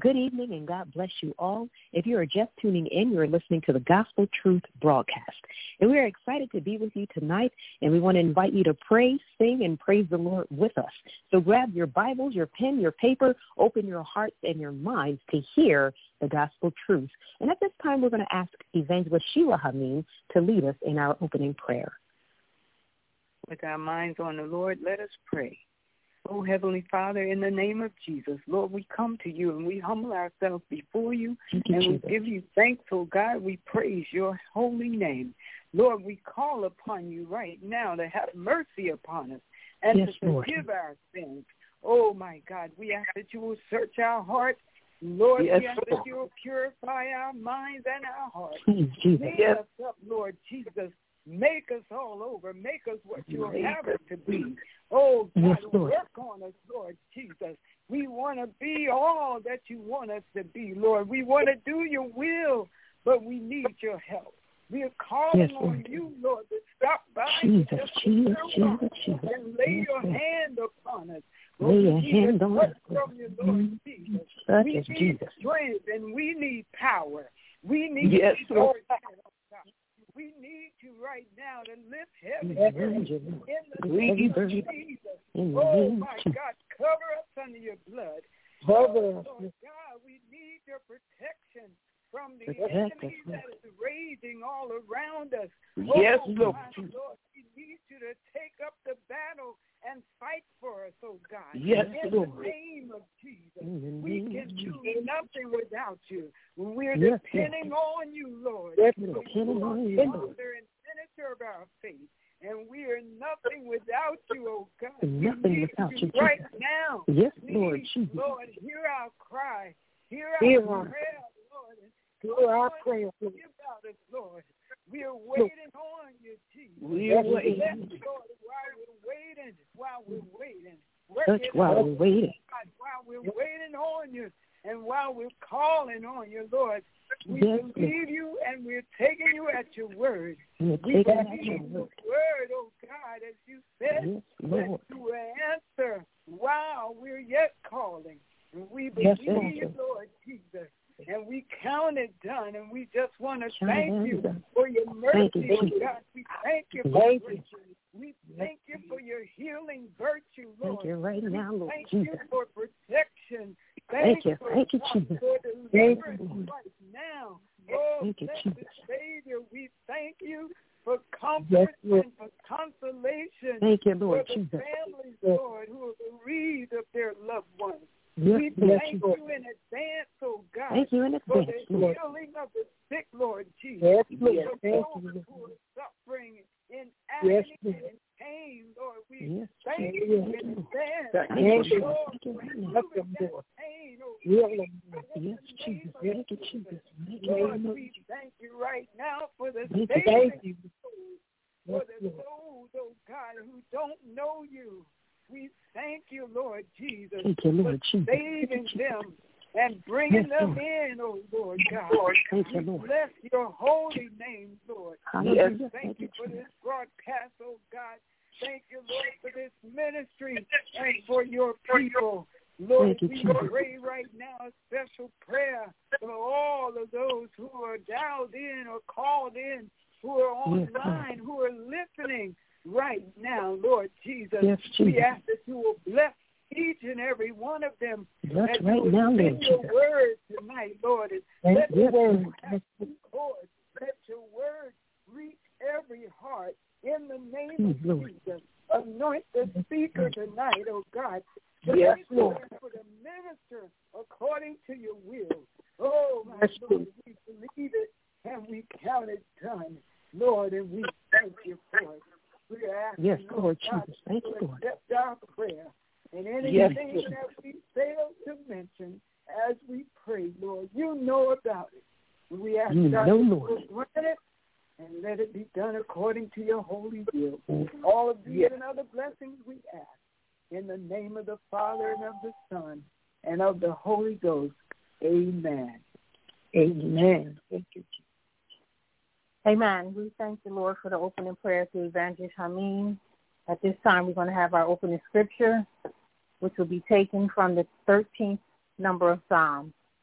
Good evening, and God bless you all. If you are just tuning in, you're listening to the Gospel Truth broadcast. And we are excited to be with you tonight, and we want to invite you to pray, sing, and praise the Lord with us. So grab your Bibles, your pen, your paper, open your hearts and your minds to hear the Gospel Truth. And at this time, we're going to ask Evangelist Sheila Hameen to lead us in our opening prayer. With our minds on the Lord, let us pray. Oh, Heavenly Father, in the name of Jesus, Lord, we come to you and we humble ourselves before you, and we give you thanks, oh God. We praise your holy name. Lord, we call upon you right now to have mercy upon us and to forgive our sins. Oh, my God, we ask that you will search our hearts. Lord, we ask that you will purify our minds and our hearts. Make us up, Lord Jesus. Make us all over. Make us what you have us to be. Oh, God, work on us, Lord Jesus. We want to be all that you want us to be, Lord. We want to do your will, but we need your help. We are calling on you, Lord, to stop by and lay your hand upon us. Lord, lay your hand on us from you, Lord Jesus. We need strength and we need power. We need Lord. We need you right now to lift heaven in the name of Jesus. Oh, my God, cover us under your blood. Oh, Lord God, we need your protection from the enemy that is raging all around us. Yes, Lord. Lord, we need you to take up the battle and fight for us, oh God. Yes, in the name of Jesus. We can do nothing without you. We're depending on you, Lord. You're the author and finisher of our faith. And we are nothing without you, oh God. Nothing without you right now. Yes, Lord. Lord, hear our cry. Hear our prayer, Lord. Hear our prayer. About us, Lord. We are waiting on you, Jesus. We are waiting. Lord, while we're waiting. While we're waiting on you, and while we're calling on you, Lord, we believe you and we're taking you at your word. We believe your word, oh God, as you said, that you will answer while we're yet calling. And we believe you, Lord Jesus. And we count it done, and we just want to thank you for your mercy, God. We thank you for grace. We thank you for your healing virtue, Lord. Thank you right now, Lord Jesus. Thank you for protection. Thank you, Jesus. For deliverance right now. Oh, thank you, Jesus. Savior, we thank you for comfort and for consolation. Thank you, Lord for the Jesus. families, Lord, who are bereaved of their loved ones. We thank you in advance, oh God, thank you in advance, for the healing of the sick, Lord Jesus. Yes, Lord. Thank you. Who are suffering in agony and pain, Lord. We thank you in advance. Thank you, Lord. Pain, oh yes, Jesus. Thank you, Jesus. Lord, we thank you right now for the saving for the souls, oh God, who don't know you. We thank you, Lord Jesus, for saving them and bringing them in, oh Lord God. Thank you, Lord. Bless your holy name, Lord. Yes. Thank you for this broadcast, oh God. Thank you, Lord, for this ministry and for your people. Lord, we pray right now a special prayer for all of those who are dialed in or called in, who are online, who are listening right now, Lord Jesus. Yes, Jesus. We ask that you will bless each and every one of them. That's right now, Lord Jesus. Your word tonight, Lord. Let your word reach every heart in the name of Jesus. Anoint the speaker tonight, oh God. Yes, Lord. For the minister according to your will. Oh, my Lord, we believe it and we count it done, Lord, and we thank you for it. We are asking, Lord Jesus. Thank you, Lord. Accept our prayer. And anything that we fail to mention as we pray, Lord, you know about it. We ask God to grant it and let it be done according to your holy will. All of these and other blessings we ask in the name of the Father and of the Son and of the Holy Ghost. Amen. Amen. Thank you, Jesus. Amen. We thank the Lord for the opening prayer to Evangelist Hameen. At this time, we're going to have our opening scripture, which will be taken from the 13th number of Psalms.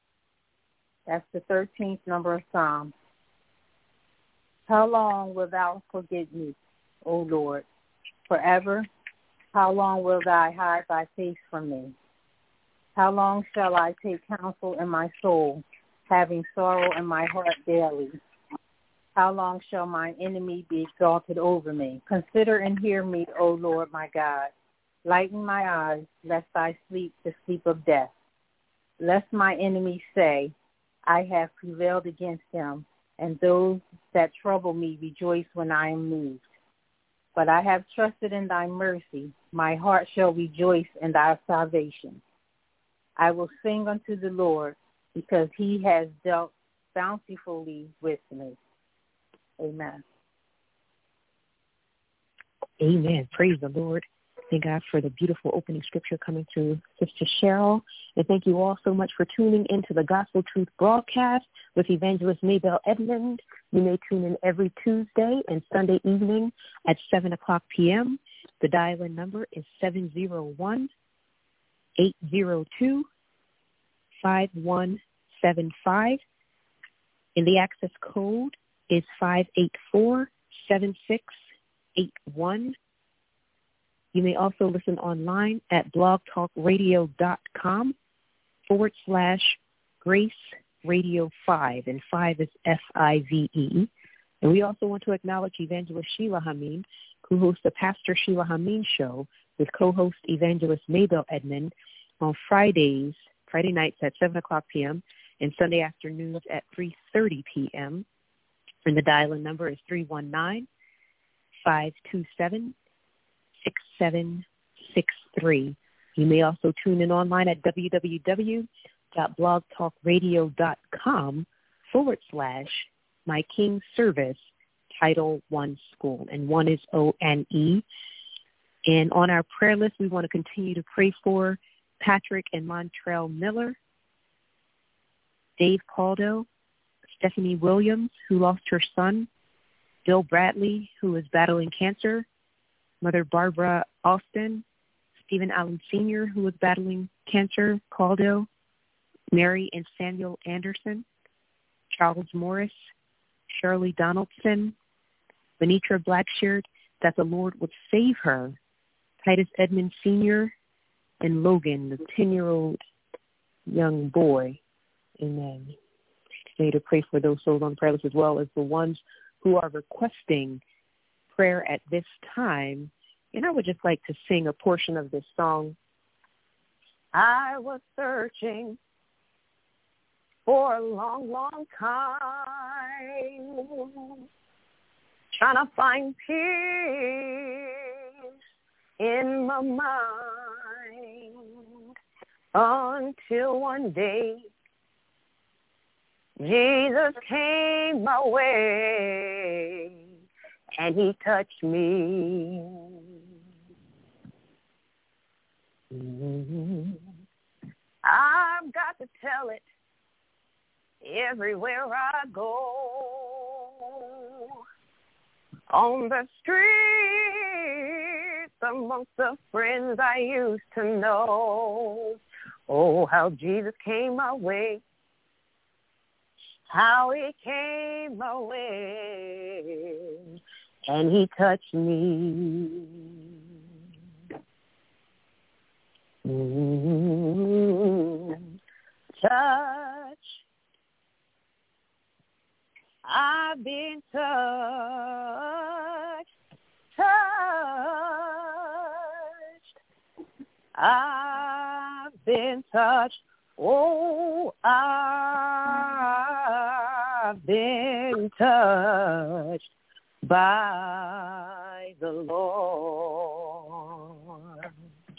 That's the 13th number of Psalms. How long wilt thou forget me, O Lord? Forever? How long wilt thou hide thy face from me? How long shall I take counsel in my soul, having sorrow in my heart daily? How long shall mine enemy be exalted over me? Consider and hear me, O Lord my God. Lighten my eyes, lest I sleep the sleep of death. Lest my enemies say, I have prevailed against him, and those that trouble me rejoice when I am moved. But I have trusted in thy mercy. My heart shall rejoice in thy salvation. I will sing unto the Lord, because he has dealt bountifully with me. Amen. Amen. Praise the Lord. Thank God for the beautiful opening scripture coming through Sister Cheryl. And thank you all so much for tuning into the Gospel Truth broadcast with Evangelist Maybelle Edmond. You may tune in every Tuesday and Sunday evening at 7 o'clock p.m. The dial-in number is 701-802-5175. And the access code is 584-7681. You may also listen online at blogtalkradio.com/Grace Radio 5, and 5 is FIVE. And we also want to acknowledge Evangelist Sheila Hameen, who hosts the Pastor Sheila Hameen Show with co-host Evangelist Maybelle Edmond on Friday nights at 7 o'clock p.m. and Sunday afternoons at 3:30 p.m. And the dial-in number is 319-527-6763. You may also tune in online at www.blogtalkradio.com/My King's Service Title I School. And one is ONE. And on our prayer list, we want to continue to pray for Patrick and Montrell Miller, Dave Caldo, Stephanie Williams, who lost her son, Bill Bradley, who is battling cancer, Mother Barbara Austin, Stephen Allen Sr., who is battling cancer, Caldo, Mary and Samuel Anderson, Charles Morris, Shirley Donaldson, Benitra Blackshear, that the Lord would save her, Titus Edmond Sr., and Logan, the 10-year-old young boy. Amen. Continue to pray for those souls on prayer list, as well as the ones who are requesting prayer at this time. And I would just like to sing a portion of this song. I was searching for a long, long time, trying to find peace in my mind, until one day Jesus came my way and he touched me. I've got to tell it everywhere I go, on the streets, amongst the friends I used to know. Oh, how Jesus came my way, how he came my way, and he touched me. Touch, I've been touched, I've been touched. Oh, I've been touched by the Lord.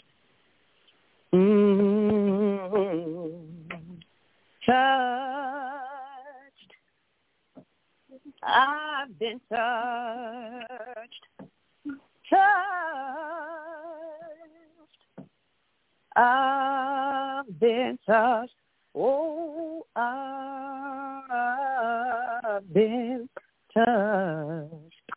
Touched, I've been touched, I've been touched. Oh, I've been touched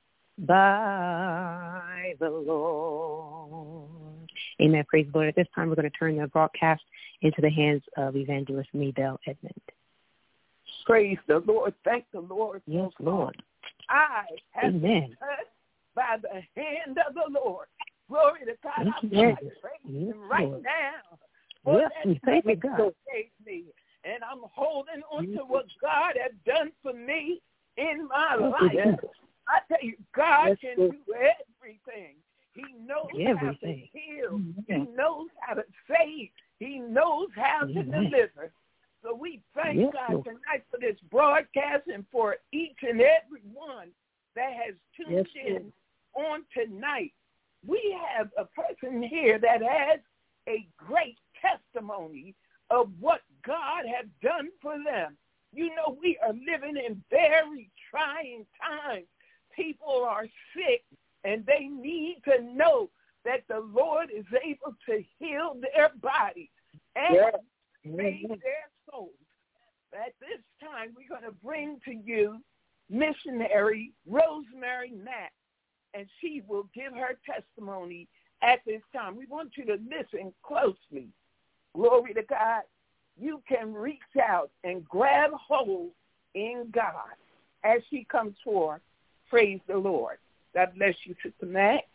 by the Lord. Amen. Praise the Lord. At this time, we're going to turn the broadcast into the hands of Evangelist Maybelle Edmond. Praise the Lord. Thank the Lord. Yes, Lord. I have been touched by the hand of the Lord. Glory to God. I praise him right now. Yes, we thank you, God. Me. And I'm holding on to what God has done for me in my life. I tell you, God can do everything. He knows how to heal. He knows how to save. He knows how to deliver. So we thank God tonight for this broadcast and for each and every one that has tuned in on tonight. We have a person here that has a great testimony of what God has done for them. You know, we are living in very trying times. People are sick, and they need to know that the Lord is able to heal their bodies and save their souls. At this time, we're going to bring to you missionary Rosemary Mack, and she will give her testimony at this time. We want you to listen closely. Glory to God. You can reach out and grab hold in God as she comes forth. Praise the Lord. God bless you, Sister Mack.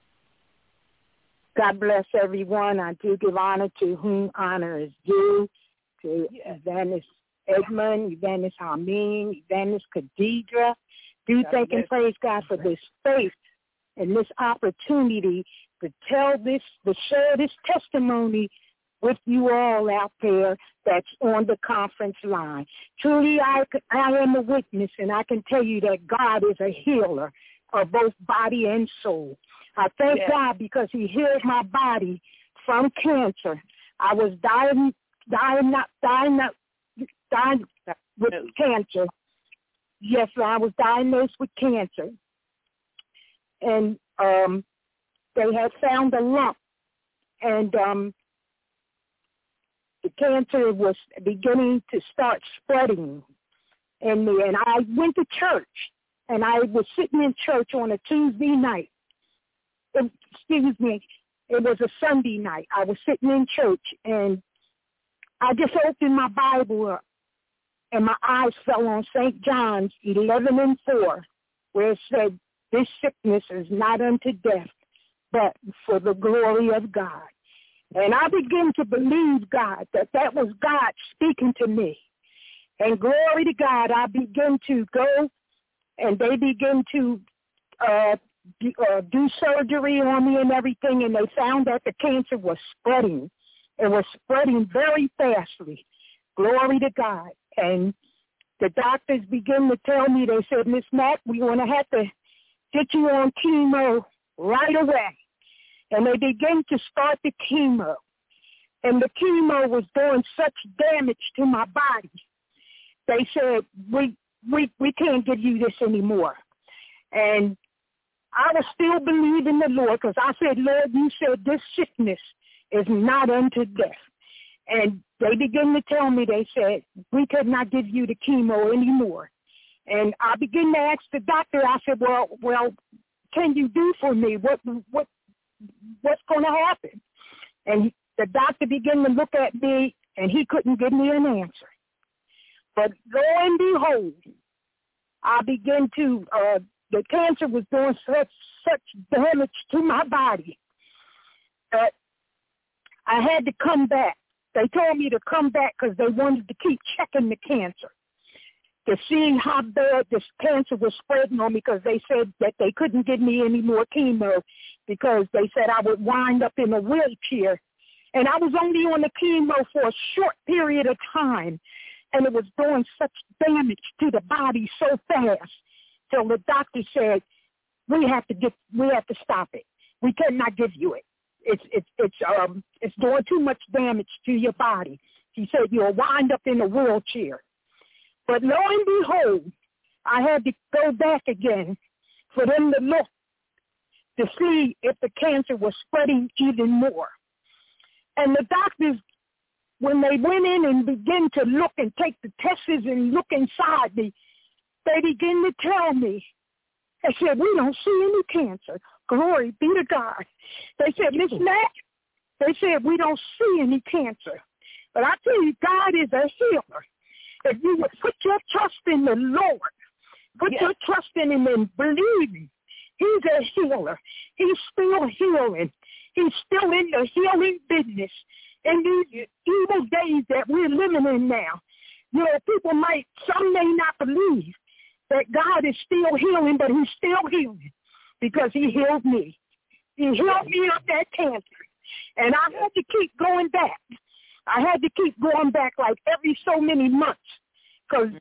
God bless everyone. I do give honor to whom honor is due, to Evangelist Edmund, Evangelist Harmeen, Evangelist Khadidra. Do thank and praise God for this faith and this opportunity to share this testimony with you all out there that's on the conference line. Truly, I am a witness, and I can tell you that God is a healer of both body and soul. I thank God because he healed my body from cancer. I was dying with cancer. Yes, I was diagnosed with cancer. And they had found a lump, and the cancer was beginning to start spreading in me. And I went to church, and I was sitting in church on a Tuesday night. It was a Sunday night. I was sitting in church, and I just opened my Bible up, and my eyes fell on St. John's 11:4, where it said, "This sickness is not unto death, but for the glory of God." And I began to believe God, that was God speaking to me. And glory to God, I began to go, and they began to do surgery on me and everything, and they found that the cancer was spreading. It was spreading very fastly. Glory to God. And the doctors began to tell me, they said, "Miss Mack, we're going to have to get you on chemo right away." And they began to start the chemo. And the chemo was doing such damage to my body. They said, we can't give you this anymore. And I was still believing the Lord, because I said, "Lord, you said this sickness is not unto death." And they began to tell me, they said, "We could not give you the chemo anymore." And I began to ask the doctor, I said, well, can you do for me? What's going to happen? And the doctor began to look at me, and he couldn't give me an answer. But lo and behold, I began to, the cancer was doing such damage to my body that I had to come back. They told me to come back because they wanted to keep checking the cancer to see how bad this cancer was spreading on me, because they said that they couldn't give me any more chemo because they said I would wind up in a wheelchair. And I was only on the chemo for a short period of time, and it was doing such damage to the body so fast till the doctor said, we have to stop it. We cannot give you it. It's doing too much damage to your body. He said, you'll wind up in a wheelchair. But lo and behold, I had to go back again for them to look to see if the cancer was spreading even more. And the doctors, when they went in and began to look and take the tests and look inside me, they began to tell me, they said, "We don't see any cancer. Glory be to God." They said, "Miss Mack," they said, "we don't see any cancer." But I tell you, God is a healer. if you would put your trust in the Lord, put your trust in him and believe him. He's a healer. He's still healing. He's still in the healing business. In these evil days that we're living in now, you know, some may not believe that God is still healing, but he's still healing because he healed me. He healed me of that cancer. And I had to keep going back. I had to keep going back like every so many months because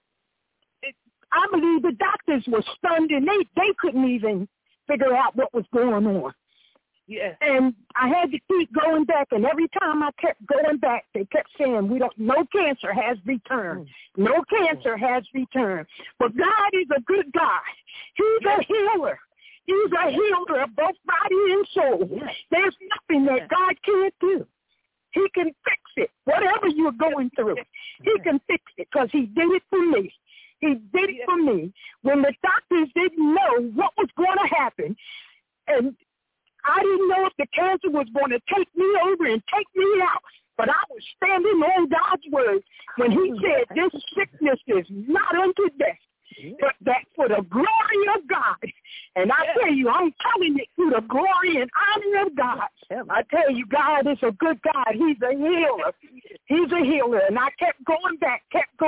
I believe the doctors were stunned and they couldn't even figure out what was going on. Yes. And I had to keep going back, and every time I kept going back, they kept saying, no cancer has returned. No cancer has returned. But God is a good God. He's a healer. He's a healer of both body and soul. There's nothing that God can't do. He can fix it. Whatever you're going through, he can fix it because he did it for me. He did it for me when the doctors didn't know what was going to happen. And I didn't know if the cancer was going to take me over and take me out, but I was standing on God's word when he said this sickness is not unto death, but that for the glory of God. And I tell you, I'm telling it through the glory and honor of God. I tell you, God is a good God. He's a healer. He's a healer. And I kept going back.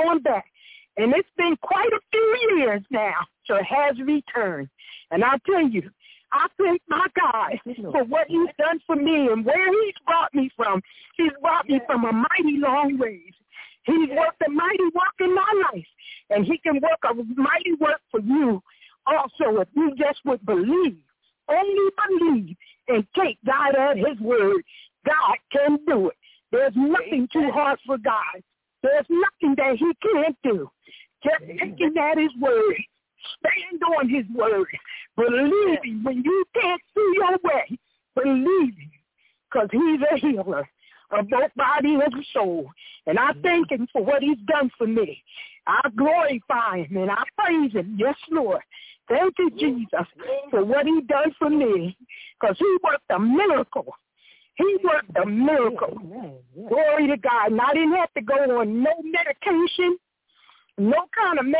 And it's been quite a few years now, so it has returned. And I tell you, I thank my God for what he's done for me and where he's brought me from. He's brought me from a mighty long ways. He's worked a mighty work in my life, and he can work a mighty work for you also if you just would believe, only believe, and take God at his word. God can do it. There's nothing too hard for God. There's nothing that he can't do. Just taking at his word. Stand on his word. Believe him when you can't see your way. Believe him because he's a healer of both body and soul. And I thank him for what he's done for me. I glorify him and I praise him. Yes, Lord. Thank you, Jesus, for what he done for me because he worked a miracle. He worked a miracle. Glory to God. And I didn't have to go on no medication, no kind of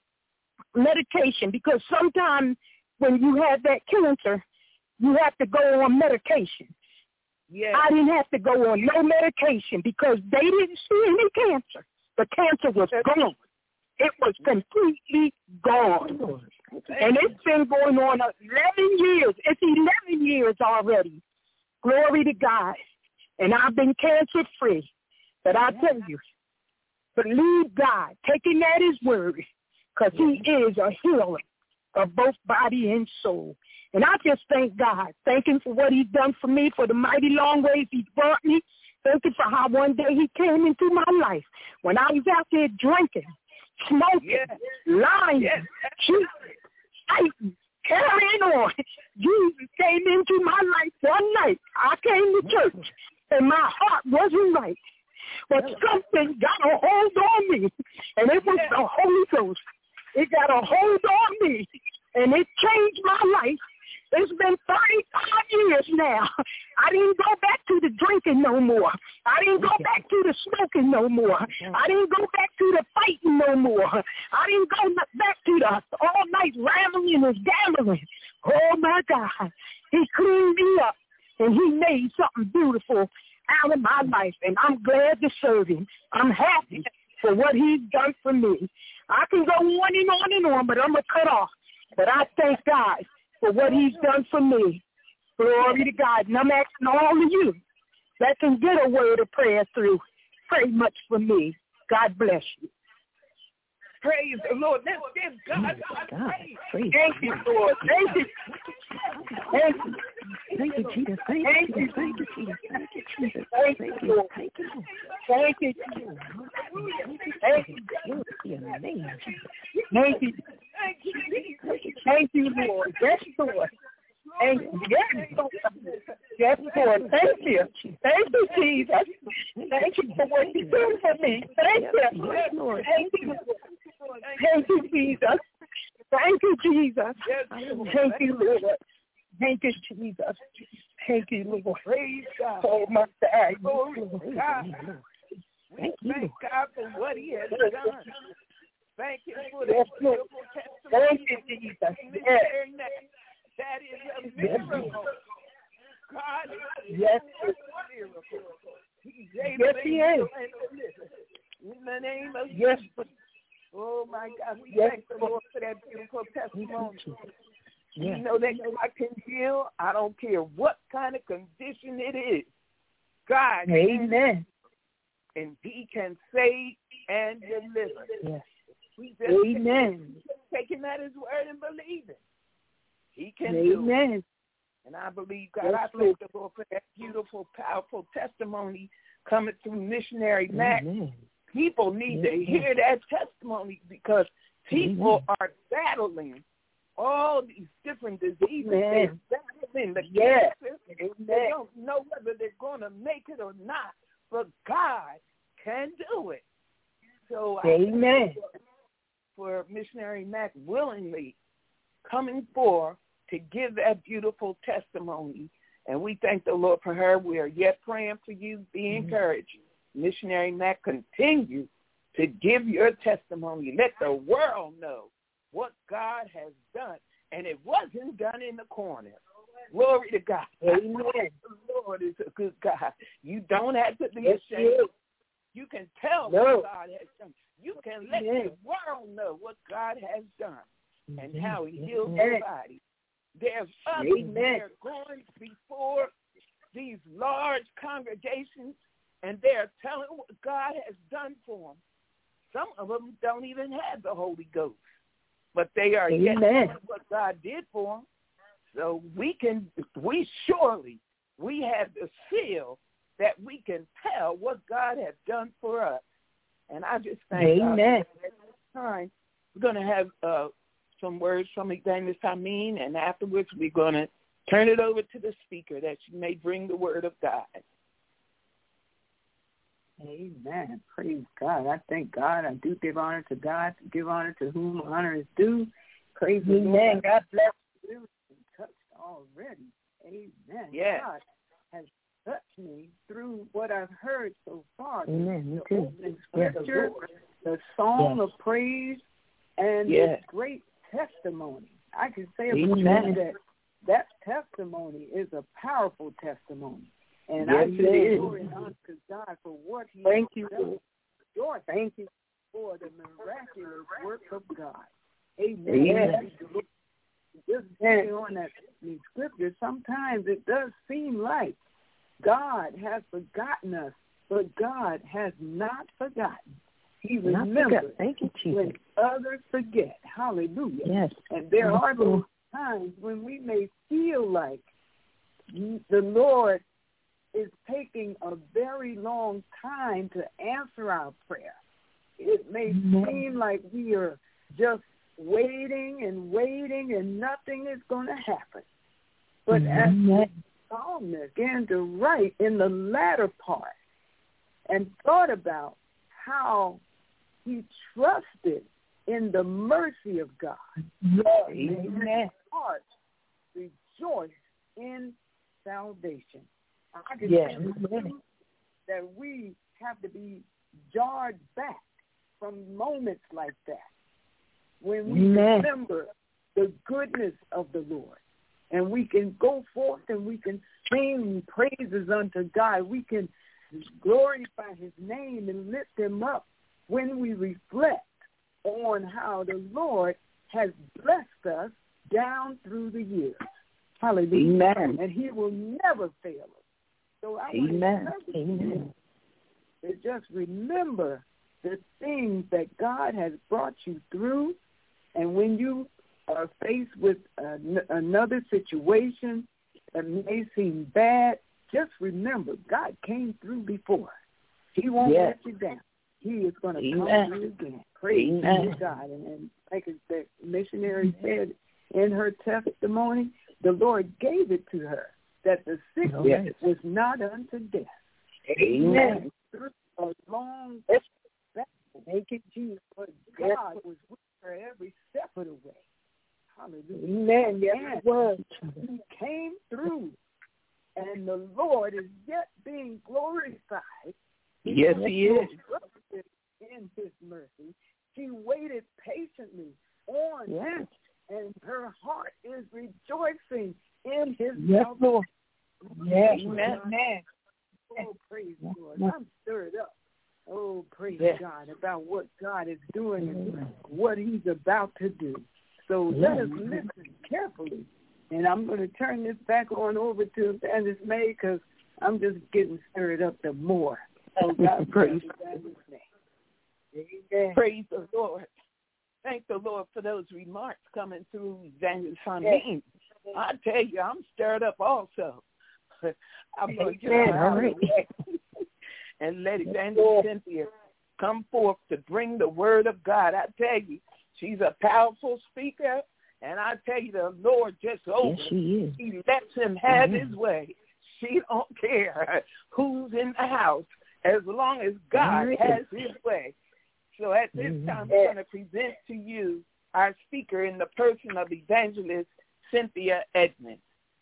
medication, because sometimes when you have that cancer, you have to go on medication. Yes. I didn't have to go on no medication because they didn't see any cancer. The cancer was gone. It was completely gone. And it's been going on 11 years. It's 11 years already. Glory to God. And I've been cancer-free. But I tell you, believe God, taking at his word, because he is a healer of both body and soul. And I just thank God. Thank him for what he's done for me, for the mighty long ways he's brought me. Thank him for how one day he came into my life when I was out there drinking, smoking, lying, cheating, fighting, carrying on. Jesus came into my life one night. I came to church, and my heart wasn't right. But something got a hold on me, and it was the Holy Ghost. It got a hold on me, and it changed my life. It's been 35 years now. I didn't go back to the drinking no more. I didn't go back to the smoking no more. I didn't go back to the fighting no more. I didn't go back to the all-night rambling and gambling. Oh, my God. He cleaned me up, and he made something beautiful out of my life, and I'm glad to serve him. I'm happy for what he's done for me. I can go on and on, but I'm going to cut off. But I thank God for what he's done for me. Glory to God. And I'm asking all of you that can get a word of prayer through, pray much for me. God bless you. Praise the Lord. Let's give God praise. Thank you, Lord. Thank you. Thank you. Thank you, Jesus. Thank you, Jesus. Thank you, Jesus. Thank you, Jesus. Thank you, Lord. Thank you, Lord. Thank you, Jesus. Thank you. Thank you. Thank you, Lord. Yes, Lord. Thank you. Yes, Lord. Yes, Lord. Thank you. Thank you, Jesus. Thank you for what you do for me. Thank you. Lord. Thank you. Thank you, Jesus. Thank you, Jesus. Thank you, Lord. Thank you, Jesus. Thank you, Lord. Praise God. Oh, my God. Thank you. Thank God for what he has done. Thank you for the beautiful testimony. Thank you, Jesus. That is a miracle. God is a miracle. He's able to heal and deliver. In the name of Jesus. Oh, my God. We thank the Lord for that beautiful testimony. You know that God can heal. I don't care what kind of condition it is. God Amen. And he can save and deliver. Yes. We just taking that as word and believing. He can do it. And I believe God. I thank the Lord for that beautiful, powerful testimony coming through Missionary Mac. People need to hear that testimony because people are battling all these different diseases. They're battling the cancer. They don't know whether they're going to make it or not, but God can do it. So I for Missionary Mac willingly coming forth to give that beautiful testimony. And we thank the Lord for her. We are yet praying for you. Be encouraged. Missionary Mac, continue to give your testimony. Let the world know what God has done. And it wasn't done in the corner. Glory to God. Amen. The Lord is a good God. You don't have to be ashamed. You can tell what God has done. You can let the world know what God has done and how he heals your body. There's others that are going before these large congregations, and they're telling what God has done for them. Some of them don't even have the Holy Ghost, but they are yet telling what God did for them. So we have the seal that we can tell what God has done for us. And I just thank God at this time. We're going to have some words from Evangelist Hameen, and afterwards we're going to turn it over to the speaker that she may bring the word of God. Amen. Praise God. I thank God. I do give honor to God, give honor to whom honor is due. Praise the Lord. God bless you. Touched already. Amen. Yes. God has touched me through what I've heard so far. Amen. Me too. The scripture, the song of praise, and the great testimony. I can say that testimony is a powerful testimony. And I say glory to God for what he has done. Lord, thank you for the miraculous work of God. Amen. Just on that scripture, sometimes it does seem like God has forgotten us, but God has not forgotten. He remembers when others forget. Hallelujah. Yes. And there are those times when we may feel like the Lord is taking a very long time to answer our prayer. It may seem like we are just waiting and nothing is going to happen. But as the psalmist began to write in the latter part and thought about how he trusted in the mercy of God. Amen. Heart rejoice in salvation. I can say that we have to be jarred back from moments like that when we remember the goodness of the Lord. And we can go forth and we can sing praises unto God. We can glorify his name and lift him up when we reflect on how the Lord has blessed us down through the years. Hallelujah. Amen. And he will never fail us. So I want to just remember the things that God has brought you through. And when you are faced with another situation that may seem bad, just remember God came through before. He won't let you down. He is going to come through again. Praise God. And like the missionary said in her testimony, the Lord gave it to her that the sickness was not unto death. Amen. Through a long battle, make it Jesus, but God was with her every step of the way. Hallelujah. Amen. Yes, it was. He came through, and the Lord is yet being glorified Yes, he is. In his mercy. She waited patiently on him, and her heart is rejoicing in his salvation. Yes, Amen. Oh, praise the Lord. I'm stirred up. Oh, praise God about what God is doing and what he's about to do. So let us listen carefully. And I'm going to turn this back on over to Evangelist May because I'm just getting stirred up the more. So God praise Evangelist May. Amen. Praise the Lord. Thank the Lord for those remarks coming through Evangelist Fontaine. I tell you, I'm stirred up also. I'm going to get out of the way and let Evangelist Cynthia come forth to bring the word of God. I tell you, she's a powerful speaker, and I tell you, the Lord just over. Yes, she is. He lets him have his way. She don't care who's in the house as long as God has his way. So at this time, we're going to present to you our speaker in the person of Evangelist Cynthia Edmonds.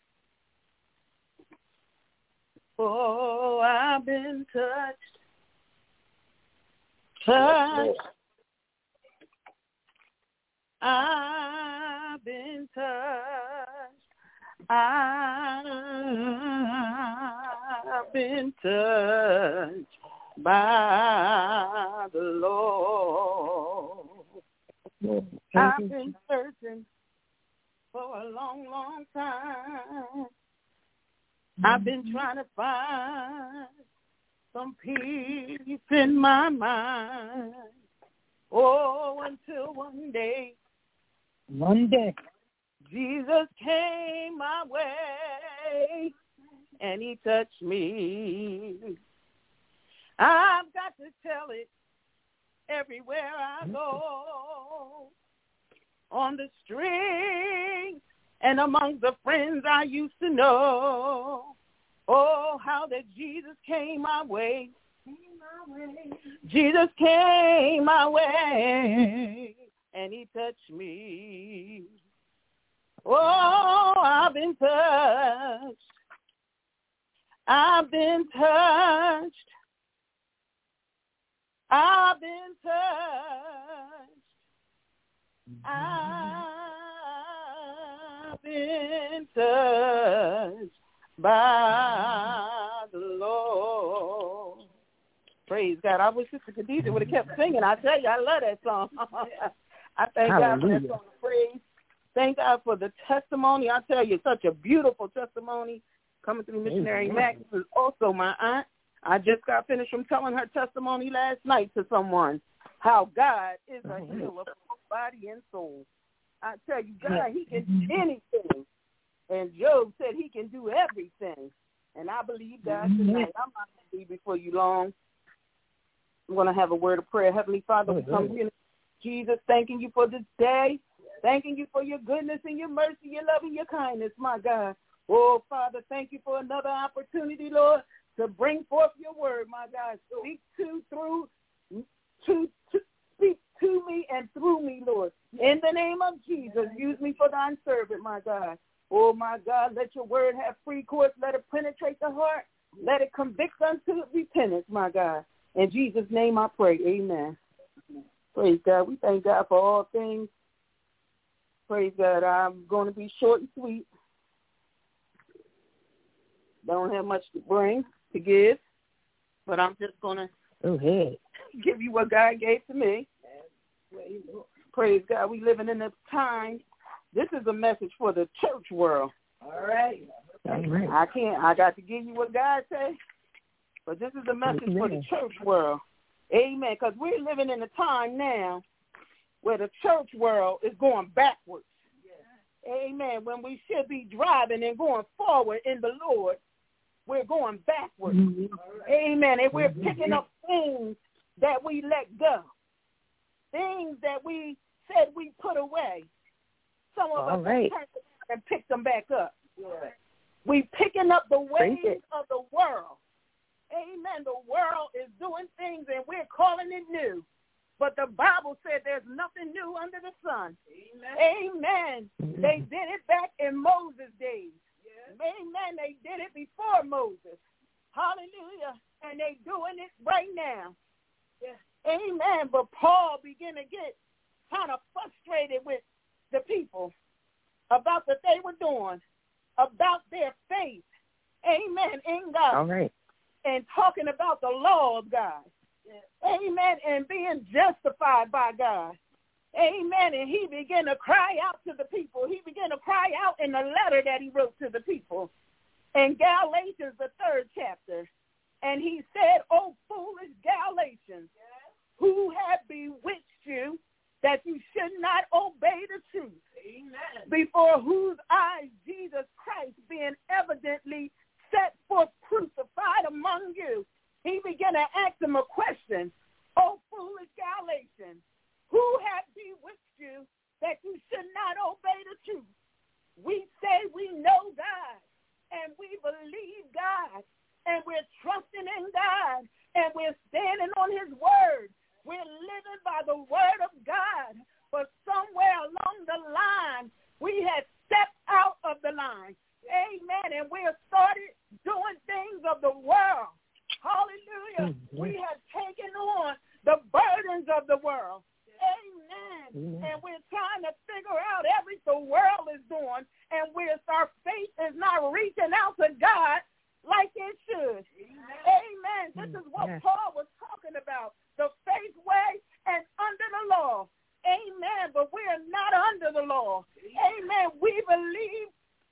Oh, I've been touched. I've been touched. I've been touched by the Lord. I've been searching for a long, long time. I've been trying to find some peace in my mind. Oh, until one day, Jesus came my way and he touched me. I've got to tell it everywhere I go, on the street and among the friends I used to know. Oh, how that Jesus came my way. Jesus came my way and he touched me. Oh, I've been touched. I've been touched. I've been touched. I've been touched by the Lord. Praise God. I wish Sister Khadijah would have kept singing. I tell you, I love that song. I thank God for that song of praise. Thank God for the testimony. I tell you, such a beautiful testimony coming through Missionary Max, who is also my aunt. I just got finished from telling her testimony last night to someone, how God is a healer for body and soul. I tell you, God, he can do anything. And Job said he can do everything. And I believe God tonight. I'm not going to be before you long. I'm going to have a word of prayer. Heavenly Father, we come to you, Jesus, thanking you for this day. Thanking you for your goodness and your mercy, your love and your kindness, my God. Oh, Father, thank you for another opportunity, Lord, to bring forth your word, my God. Speak to me and through me, Lord. In the name of Jesus, use me for thine servant, my God. Oh, my God, let your word have free course. Let it penetrate the heart. Let it convict unto repentance, my God. In Jesus' name I pray. Amen. Praise God. We thank God for all things. Praise God. I'm going to be short and sweet. Don't have much to give, but I'm just going to give you what God gave to me. Praise God. We living in a time. This is a message for the church world. All right. I got to give you what God said, but this is a message for the church world. Amen. Because we're living in a time now where the church world is going backwards. Amen. When we should be driving and going forward in the Lord, we're going backwards. Amen. And we're picking up things that we let go. Things that we said we put away. Some of us have turned and picked them back up. We picking up the ways of the world. Amen. The world is doing things and we're calling it new. But the Bible said there's nothing new under the sun. Amen. They did it back in Moses' days. Amen. They did it before Moses. Hallelujah. and they doing it right now. Yeah. Amen. But Paul began to get kind of frustrated with the people about what they were doing, about their faith. Amen. In God. All right. And talking about the law of God. Yeah. Amen. And being justified by God. Amen. And he began to cry out to the people. He began to cry out in the letter that he wrote to the people in Galatians, the 3rd chapter. And he said, "O foolish Galatians, who have bewitched you that you should not obey the truth, Amen. Before whose eyes Jesus Christ, being evidently set forth crucified among you." He began to ask them a question. "O foolish Galatians, who have bewitched you that you should not obey the truth? We say we know God, and we believe God, and we're trusting in God, and we're standing on his word. We're living by the word of God. But somewhere along the line, we had stepped out of the line. Amen. And we have started doing things of the world. Hallelujah. We have taken on the burdens of the world. Amen. And we're trying to figure out everything the world is doing, and our faith is not reaching out to God like it should. Amen. This is what Paul was talking about, the faith way and under the law. Amen. But we are not under the law. Amen. We believe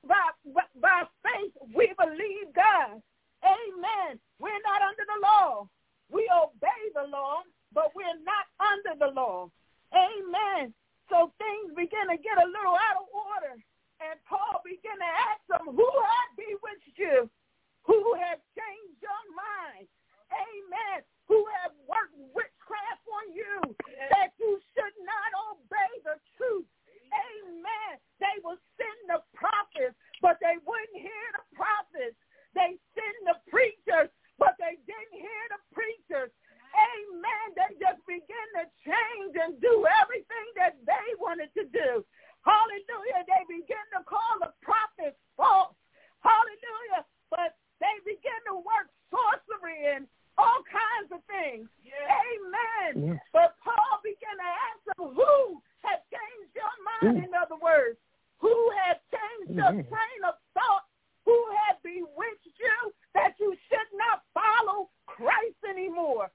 by faith, we believe God. Amen. We're not under the law. We obey the law, but we're not under the law. Amen. So things begin to get a little out of order. And Paul began to ask them, who have bewitched you? Who have changed your mind? Amen. Who have worked witchcraft on you that you should not obey the truth? Amen. They will send the prophets, but they wouldn't hear the prophets. They send the preachers, but they didn't hear the preachers. Amen. They just begin to change and do everything that they wanted to do. Hallelujah. They begin to call the prophets false. Hallelujah. But they begin to work sorcery and all kinds of things. Amen. But Paul began to ask them, who has changed your mind? In other words, who has changed your train of thought? Who has bewitched you that you should not follow Christ anymore?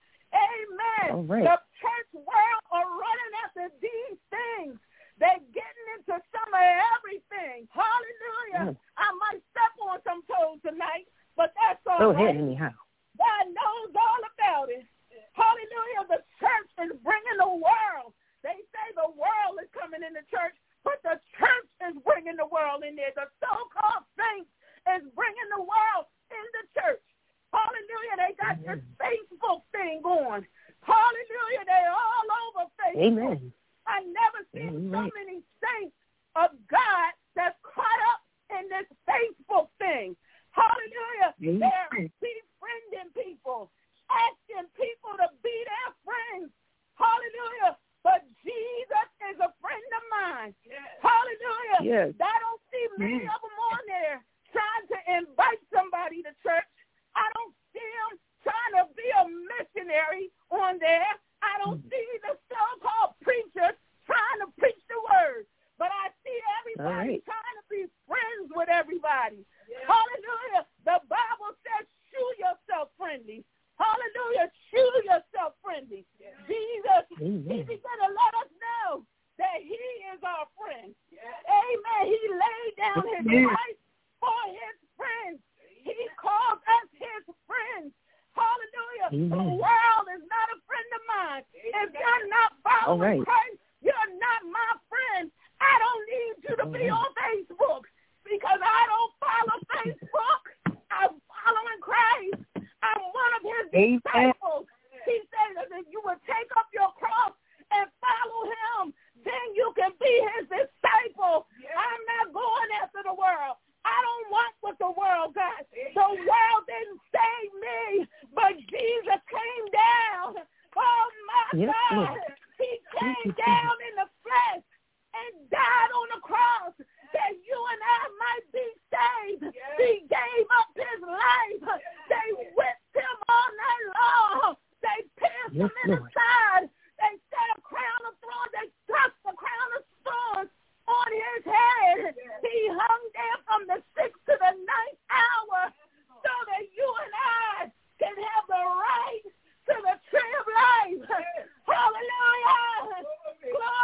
Amen. The church world are running after these things. They're getting into some of everything. Hallelujah. I might step on some toes tonight, but that's all right. Go ahead anyhow. God knows all about it. Hallelujah. The church is bringing the world. They say the world is coming in the church, but the church is bringing the world in there. The so-called saints is bringing the world in the church. Hallelujah. They got this Facebook thing going. Hallelujah. They're all over Facebook. Amen. I never seen so many saints of God that's caught up in this Facebook thing. Hallelujah. They're befriending people, asking people to be their friends. Hallelujah. But Jesus is a friend of mine. Hallelujah. I don't see many of them on there trying to invite somebody to church. I don't see them trying to be a missionary on there. I don't see the so-called preachers trying to preach the word. But I see everybody trying to be friends with everybody. Hallelujah. The Bible says, shew yourself friendly. Hallelujah. Shew yourself friendly. Jesus, he began to let us know that he is our friend. Amen. He laid down his life for his friends. He calls us his friends. Hallelujah. The world is not a friend of mine. If you're not following Christ, you're not my friend. I don't need you to be on Facebook because I don't follow Facebook. I'm following Christ. I'm one of his disciples. He says that if you would take up your cross and follow him, then you can be his disciple. I'm not going after the world. I don't want what the world got. The world didn't save me, but Jesus came down. Oh, my God. He came down in the flesh and died on the cross that you and I might be saved. He gave up his life. They whipped him all night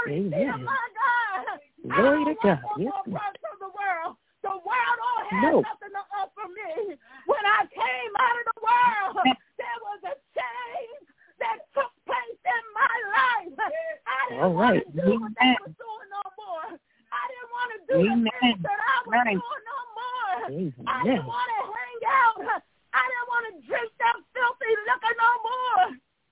Glory be to my God. Glory to God. Yes. The world don't have nothing to offer me. When I came out of the world, there was a change that took place in my life. I didn't want to do what they were doing no more. I didn't want to do the things that I was doing no more. I didn't want to hang out. I didn't want to drink that filthy liquor no more.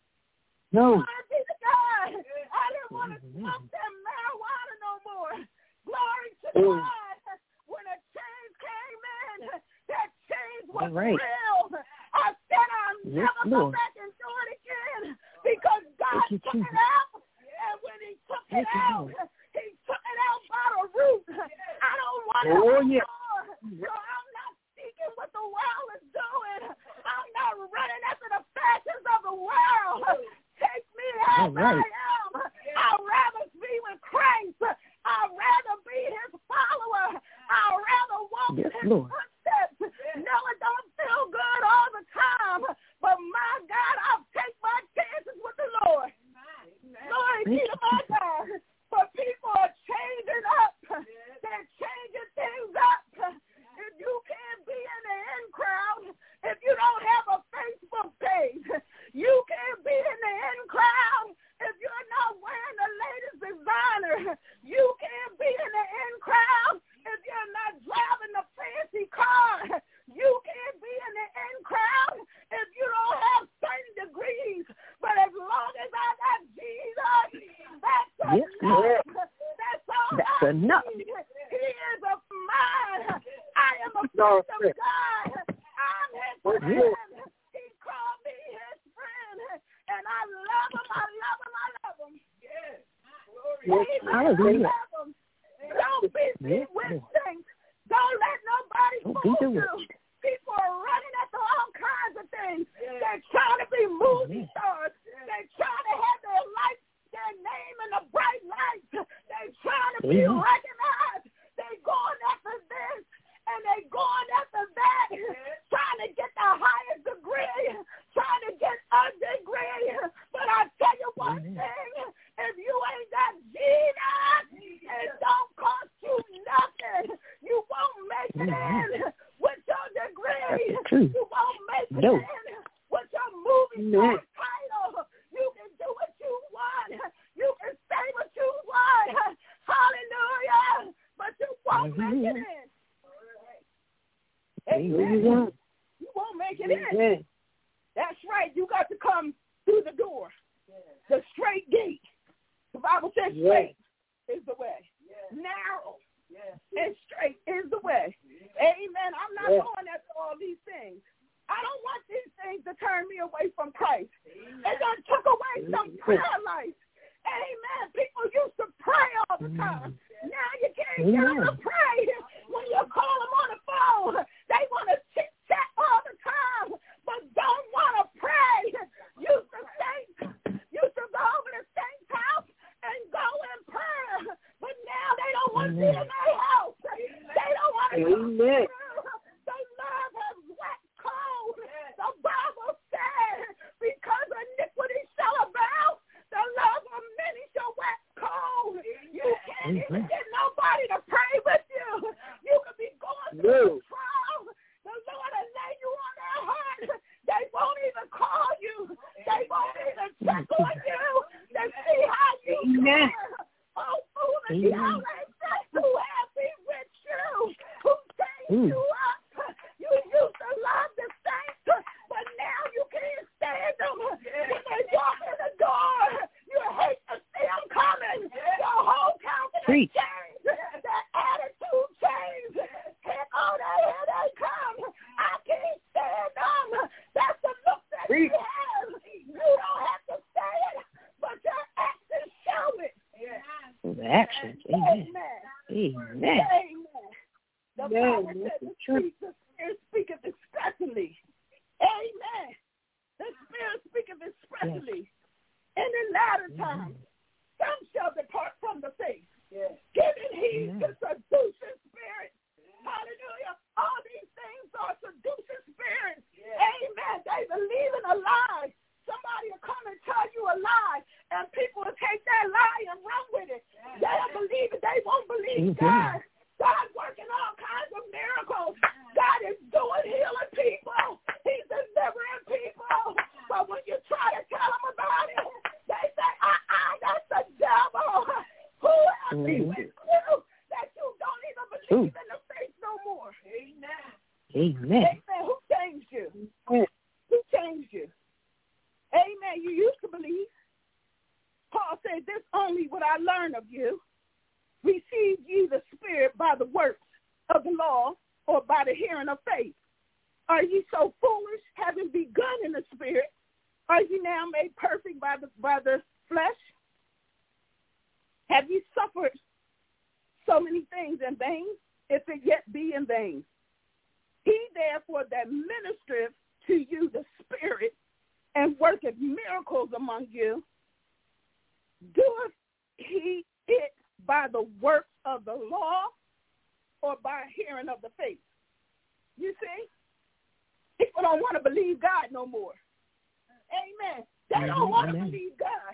No. Glory be to God. I didn't want to smoke that marijuana no more. Glory to God. When a change came in, that change was real. I said I'll never go back and do it again because God took it out. And when he took it out, he took it out by the root. I don't want it anymore. So I'm not seeking what the world is doing. I'm not running after the fashions of the world. Take me as I am. I'd rather be with Christ. I'd rather be his follower. I'd rather walk in his footsteps. No, it don't feel good all the time. But my God, I'll take my chances with the Lord. Glory be to my God. But people are changing up. They're changing things up. If you can't be in the in crowd, if you don't have a Facebook page, you can't be in the in crowd if you're not wearing the latest designer. You can't be in the in crowd if you're not driving the fancy car. You can't be in the in crowd if you don't have certain degrees. But as long as I got Jesus, that's enough. That's all that's I enough. need. He is of mine. I am a friend of God. I'm his friend. He called me his friend. And I love him. I love him. I love him. Yes. Hallelujah. I love him. Don't be bewitched things. Don't let nobody fool you. People are running after all kinds of things. They're trying to be movie stars. They're trying to have their life, their name in the bright lights. They're trying to be recognized. They're going after this and they're going after that. Trying to get the highest degree. Trying to get a degree. But I tell you one thing. If you ain't got Jesus, it don't cost you nothing. You won't make it in with your degree. You won't make it in with your movie star title. You can do what you want. You can say what you want. Hallelujah. But you won't make it in. Amen. You won't make it in. That's right. You got to come through the door. The straight gate. The Bible says straight is the way. Narrow and straight is the way. Amen. I'm not going after all these things. I don't want these things to turn me away from Christ. It done took away some prayer life. Amen. People used to pray all the time. Now you can't get them to pray. When you call them on the phone, they want to chit-chat all the time, but don't want to pray. Used to go over to Saint's house and go in prayer, but now they don't want to be in their house. They don't want to go through. The love has waxed cold. The Bible said, because iniquity shall abound, the love of many shall wax cold. You can't even get nobody to pray with you. You could be going through a trial. The Lord will lay you on their heart. They won't even call you. They won't even check on you. They see how you care. Oh, foolish young ladies who have been with you, who changed you up. You used to love the saints, but now you can't stand them. When they walk in the door, you hate to see them coming. Your whole countenance changed. That attitude changed. Here they come. I can't stand them. That's the look that you have. You don't have to say it, but your actions show it. The actions. Amen. Amen. The Bible says the Spirit speaketh expressly. Amen. The Spirit speaketh expressly. In the latter time, some shall depart from the faith, giving heed to seducing spirits. Hallelujah. All these things are seducing spirits. Amen. They believe in a lie. Somebody will come and tell you a lie, and people is take that lie and run with it. They'll believe it. They won't believe God. God's working all kinds of miracles. God is doing healing people. He's delivering people. But when you try to tell them about it, they say, that's the devil. Who else is with you that you don't even believe in the faith no more? Amen. Amen. Amen. Who changed you? Who changed you? Amen. You used to believe. Paul said, this only what I learned of you. Receive ye the Spirit by the works of the law or by the hearing of faith. Are ye so foolish, having begun in the Spirit? Are ye now made perfect by the flesh? Have ye suffered so many things in vain, if it yet be in vain? He therefore that ministereth to you the Spirit and worketh miracles among you, doeth he it by the works of the law or by hearing of the faith? You see? People don't want to believe God no more. Amen. They don't want to believe God.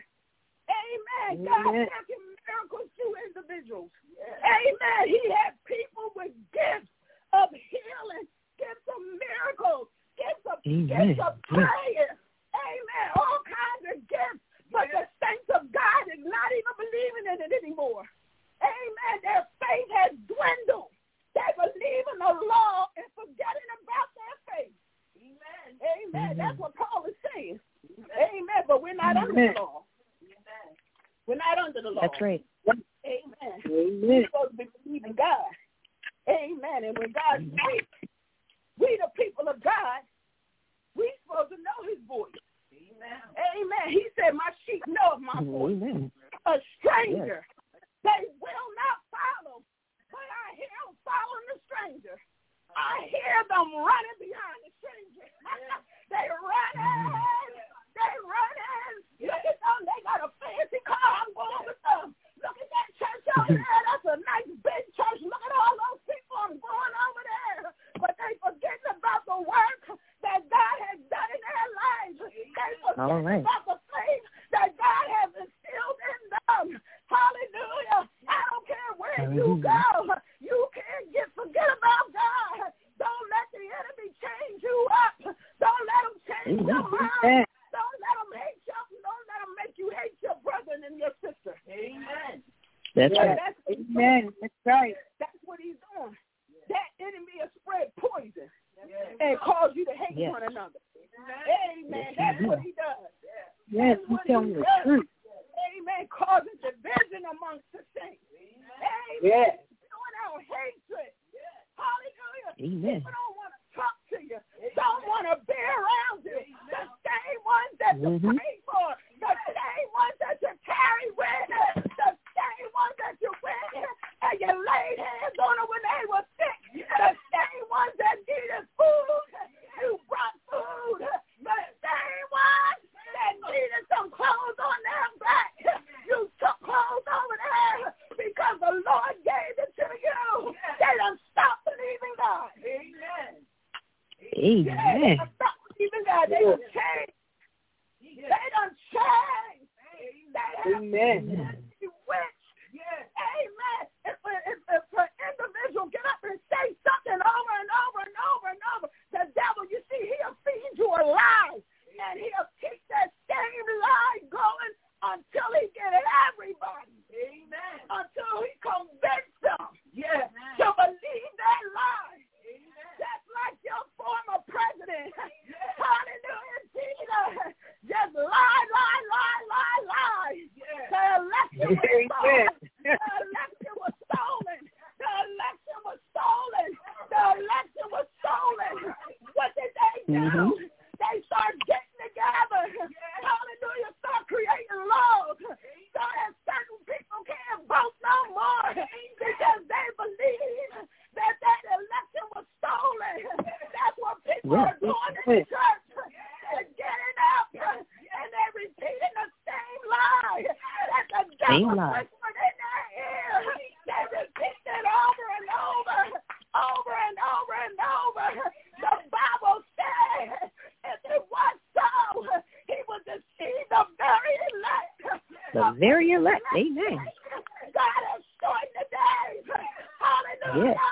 Amen. God is working miracles through individuals. Amen. He has people with gifts of healing, gifts of miracles, gifts of prayer. Amen. All kinds of gifts. But the saints of God is not even believing in it anymore. Amen. Their faith has dwindled. They believe in the law and forgetting about their faith. Amen. Amen. That's what Paul is saying. Amen. But we're not under the law. Amen. We're not under the law. That's right. Amen. We're supposed to be believing God. Amen. And when God speaks, we the people of God, we're supposed to know his voice. Amen. Amen. He said, my sheep know of my voice. Amen. A stranger, they will not follow. But I hear them following the stranger. I hear them running behind the stranger. They running. They running. Look at them. They got a fancy car. I'm going with them. Look at that church over there. That's a nice big church. Look at all those people. I'm going over there. But they forgetting about the work that God has done in their lives. They forgetting about the faith that God has instilled in them. Hallelujah. I don't care where you go. You can't forget about God. Don't let the enemy change you up. Don't let him change your mind. Don't let him hate you. Don't let him make you hate your brother and your sister. Amen. That's right. Amen. That's right. That's what he's doing. That enemy has spread poison and caused you to hate one another. Amen. That's what he does. Yes, he's telling the truth. Amen. Causing division amongst the saints. Amen. Yes. Doing out hatred. Hallelujah. Amen. People don't want to talk to you. Don't want to be around you. The same ones that you pray for. The same ones that you carry with. The same ones that you with. And you laid hands on them when they were sick. The same ones that needed food. You brought food. The same ones that needed some clothes on their back. You took clothes over there because the Lord gave it to you. They done stopped believing God. Amen. Amen. They done stopped believing God. They done changed. They done changed. Amen. Bewitched. Amen. If an individual get up and say something over and over and over and over, the devil, you see, he'll feed you a lie. And he'll keep that same lie going until he get everybody. Amen. Until he convinces them to believe that lie. Amen. Just like your former president. Hallelujah, Jesus. Just lie. The election was stolen. The election was stolen. The election was stolen. The election was stolen. What did they do? They start getting together. Hallelujah. Start creating laws. So that certain people can't vote no more because they believe that election was stolen. That's what people are doing in the church. They're getting up and they're repeating the same lie. That the devil whispered in their ear. They repeat it over and over. The Bible says if it was so, he would deceive the very elect. The very elect. Amen. God has shortened the days. Hallelujah. Yes.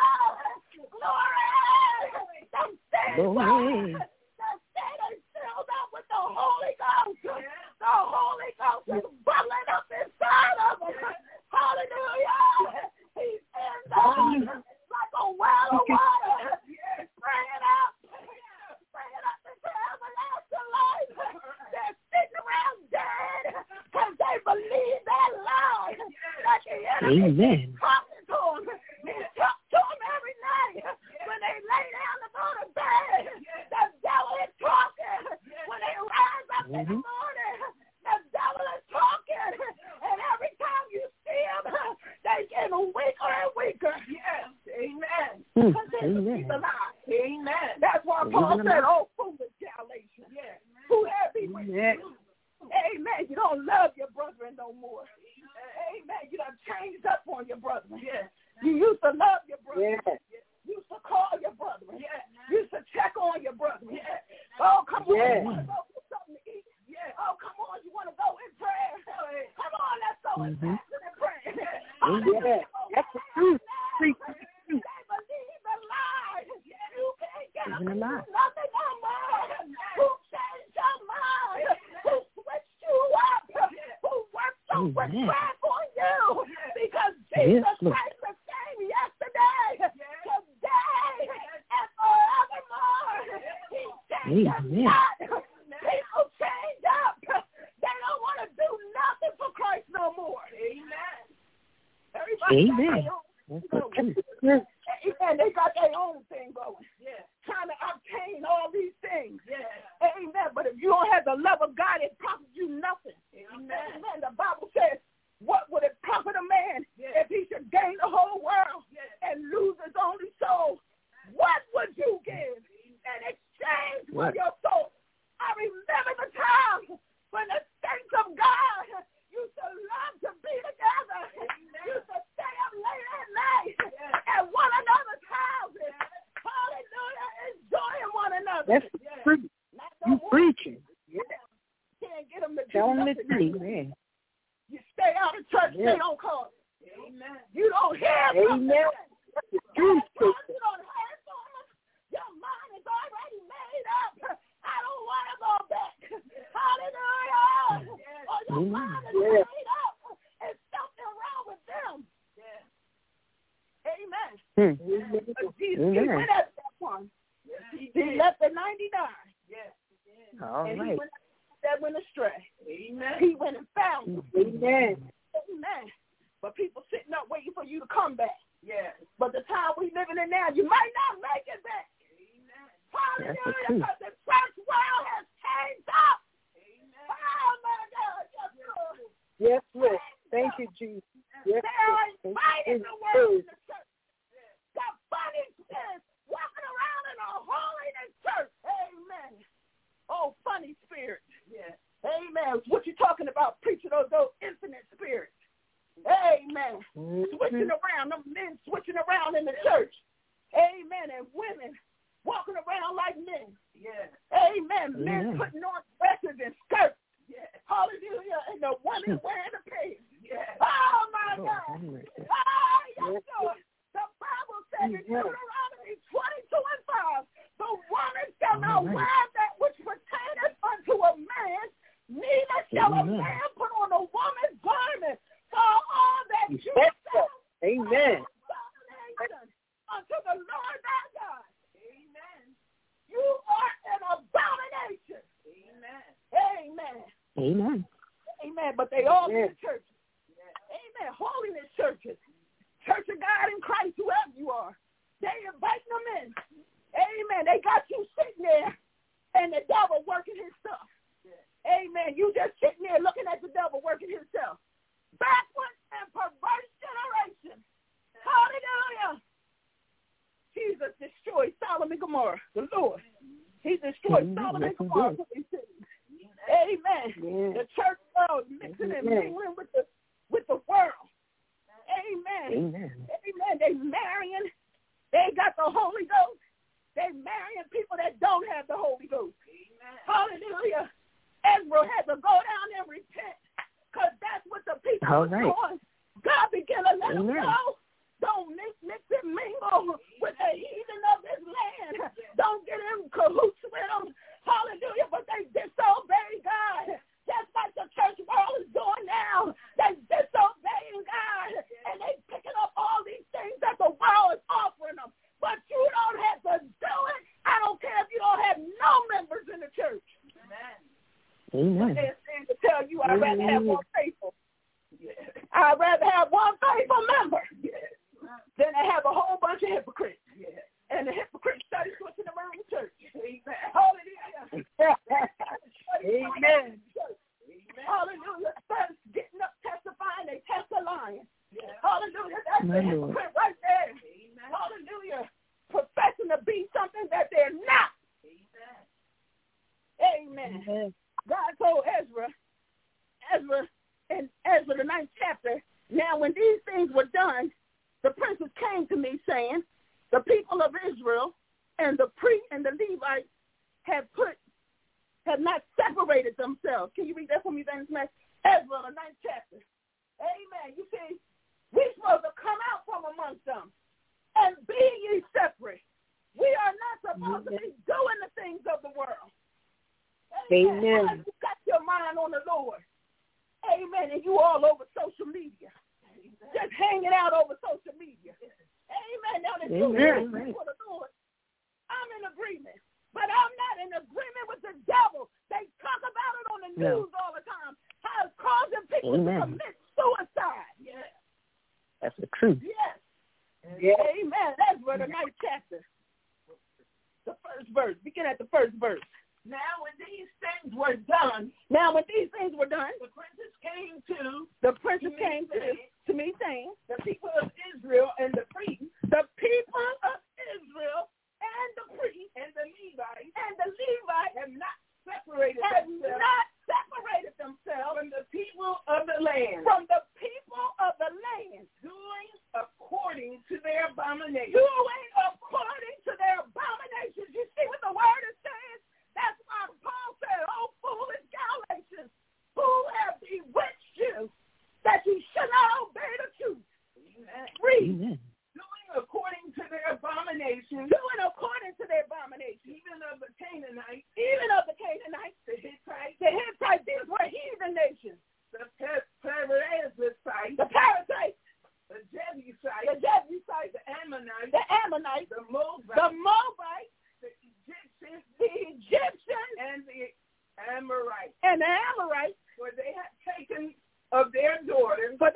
Glory. The state is filled up with the Holy Ghost. The Holy Ghost is bubbling up inside of us. Hallelujah. He's in there like a well of water. Bring it up. Bring it up into everlasting life. They're sitting around dead because they believe that lie. That the enemy is talking to them. He talks to them every night when they lay down to go to bed. The devil is talking. When they rise up in the morning, the devil is talking. And every time you see them, they get weaker and weaker. Yes. Amen. Amen. Amen. That's why Paul said, oh, foolish Galatians. Yes. Who have been with you? Amen. You don't love your brethren no more. Amen. You done changed up on your brethren. Yes. You used to love your brethren. Yes. You used to call your brethren. Yes. You used to check on your brethren. Yes. Oh, come on. Yes. You want to go get something to eat? Yes. Oh, come on. You want to go in prayer? Come on. Let's go in fasting and prayer. Yes. That's the truth. They believe the lie. You can't get them to do nothing no more. Who changed your mind? Who switched you up? Who worked on what's back on you? Because Jesus Christ the same yesterday, today, and forevermore. He changed not. People change up. They don't want to do nothing for Christ no more. Amen. Everybody Amen. They got their own thing going. Yeah. Trying to obtain all these things. Yeah. Amen. But if you don't have the love of God, it profits you nothing. Amen. Amen. The Bible says, what would it profit a man if he should gain the whole world and lose his only soul? What would you give in exchange for your soul? I remember the time when the saints of God used to love to be together. Used to stay up late at night at one another's houses. Hallelujah. Enjoying one another. That's true. You preaching. Can't get them to do nothing. You stay out of church, they don't call. Amen. You don't hear from them. You don't hear from them. Your mind is already made up. I don't want to go back. Hallelujah. Or your mind is made up. There's something wrong with them. Amen. Jesus went at that one. He left the 99. All and right. He went that went astray. Amen. He went and found them. Amen. Amen. But people sitting up waiting for you to come back. Yeah. But the time we living in now, you might not make it back. Amen. Hallelujah. Because the church world has changed up. Amen. Oh my God. Yes, Lord. Thank you, Jesus. Yes, they are fighting the world in the church. Got funny spirits walking around in a holiness church. Amen. Oh, funny spirits. Yeah. Amen. What you talking about, preaching those infinite spirits? Amen. Switching around, them men switching around in the church. Amen. And women walking around like men. Yeah. Amen. Men putting on dresses and skirts. Yeah. Hallelujah. And the women wearing the pants. Yeah. Oh my God. Yes, Lord. The Bible says in Deuteronomy 22:5, the woman shall not wear that which pertaineth unto a man, neither shall a man put on a woman's garment. For all that you shall Amen. unto the Lord thy God. Amen. You are an abomination. Amen. Amen. Amen. Amen. But they all in the church. Amen. Holiness churches. Church of God in Christ, whoever you are. They inviting them in. Amen. They got you sitting there and the devil working his stuff. Amen. You just sitting there looking at the devil working himself. Backward and perverse generation. Hallelujah. Jesus destroyed Sodom and Gomorrah, the Lord. He destroyed Sodom and Gomorrah. Amen. The church world mixing and mingling with the world. Amen. Amen. They marrying. They got the Holy Ghost. They marrying people that don't have the Holy Ghost. Amen. Hallelujah. Ezra had to go down and repent because that's That's what the people are doing. God began to let them know. Don't mix and mingle with the heathen of this land. Don't get in cahoots with them. Hallelujah. But they disobey God. Just like the church world is doing now. They disobeying God. And they picking up all these things that the world is offering them. But you don't have to do it. I don't care if you don't have no members in the church. Amen. They're saying to tell you I'd rather have one faithful. I'd rather have one faithful member than to have a whole bunch of hypocrites. And the hypocrites study switching them around the church. Hallelujah. Amen. Hallelujah. First getting up testifying, they test a lying. Hallelujah. That's the hypocrite right there. Hallelujah. Professing to be something that they're not. Amen. God told Ezra in Ezra the 9th chapter, now when these things were done, the princes came to me saying, the people of Israel and the priests and the Levites have not separated themselves. Can you read that for me, Dennis Max? Ezra the 9th chapter. Amen. You see, we're supposed to come out from amongst them and be ye separate. We are not supposed to be doing the things of the world. Amen. You got your mind on the Lord. Amen. And you all over social media. Just hanging out over social media. Amen. Now that you're for the Lord, I'm in agreement. But I'm not in agreement with the devil. They talk about it on the news all the time. How it's causing people to commit suicide. Yeah. That's the truth. Yes. Yeah. Amen. That's where the 9th chapter. The first verse. Begin at the first verse. Now when these things were done, the princes came to me saying, the people of Israel and the priests, the people of Israel and the priests and the Levites have not separated themselves from the people of the land. Doing according to their abominations. You see what the word is saying? That's why Paul said, oh, foolish Galatians, who have bewitched you that you should not obey the truth. Read. Amen. Doing according to their abominations. Even of the Canaanites. The Hittites. These were heathen nations. The Perizzites. The Jebusites. The Ammonites. The Moabites. The Egyptians, and the Amorites, for they have taken of their daughters, for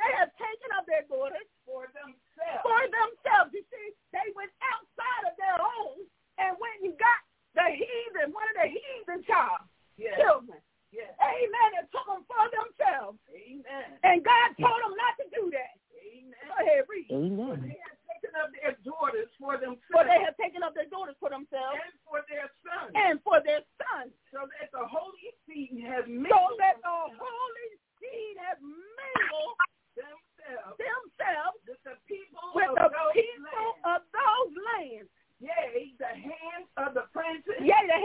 themselves. You see, they went outside of their home and went and got the heathen, one of the heathen children. Yes. Amen. And took them for themselves. Amen. And God told them not to do that. Amen. Go ahead, read. Amen. They have taken up their daughters for themselves. And for their sons. So that the holy seed has mingled. Themselves with the people of those lands. Yea, the hand of the princes.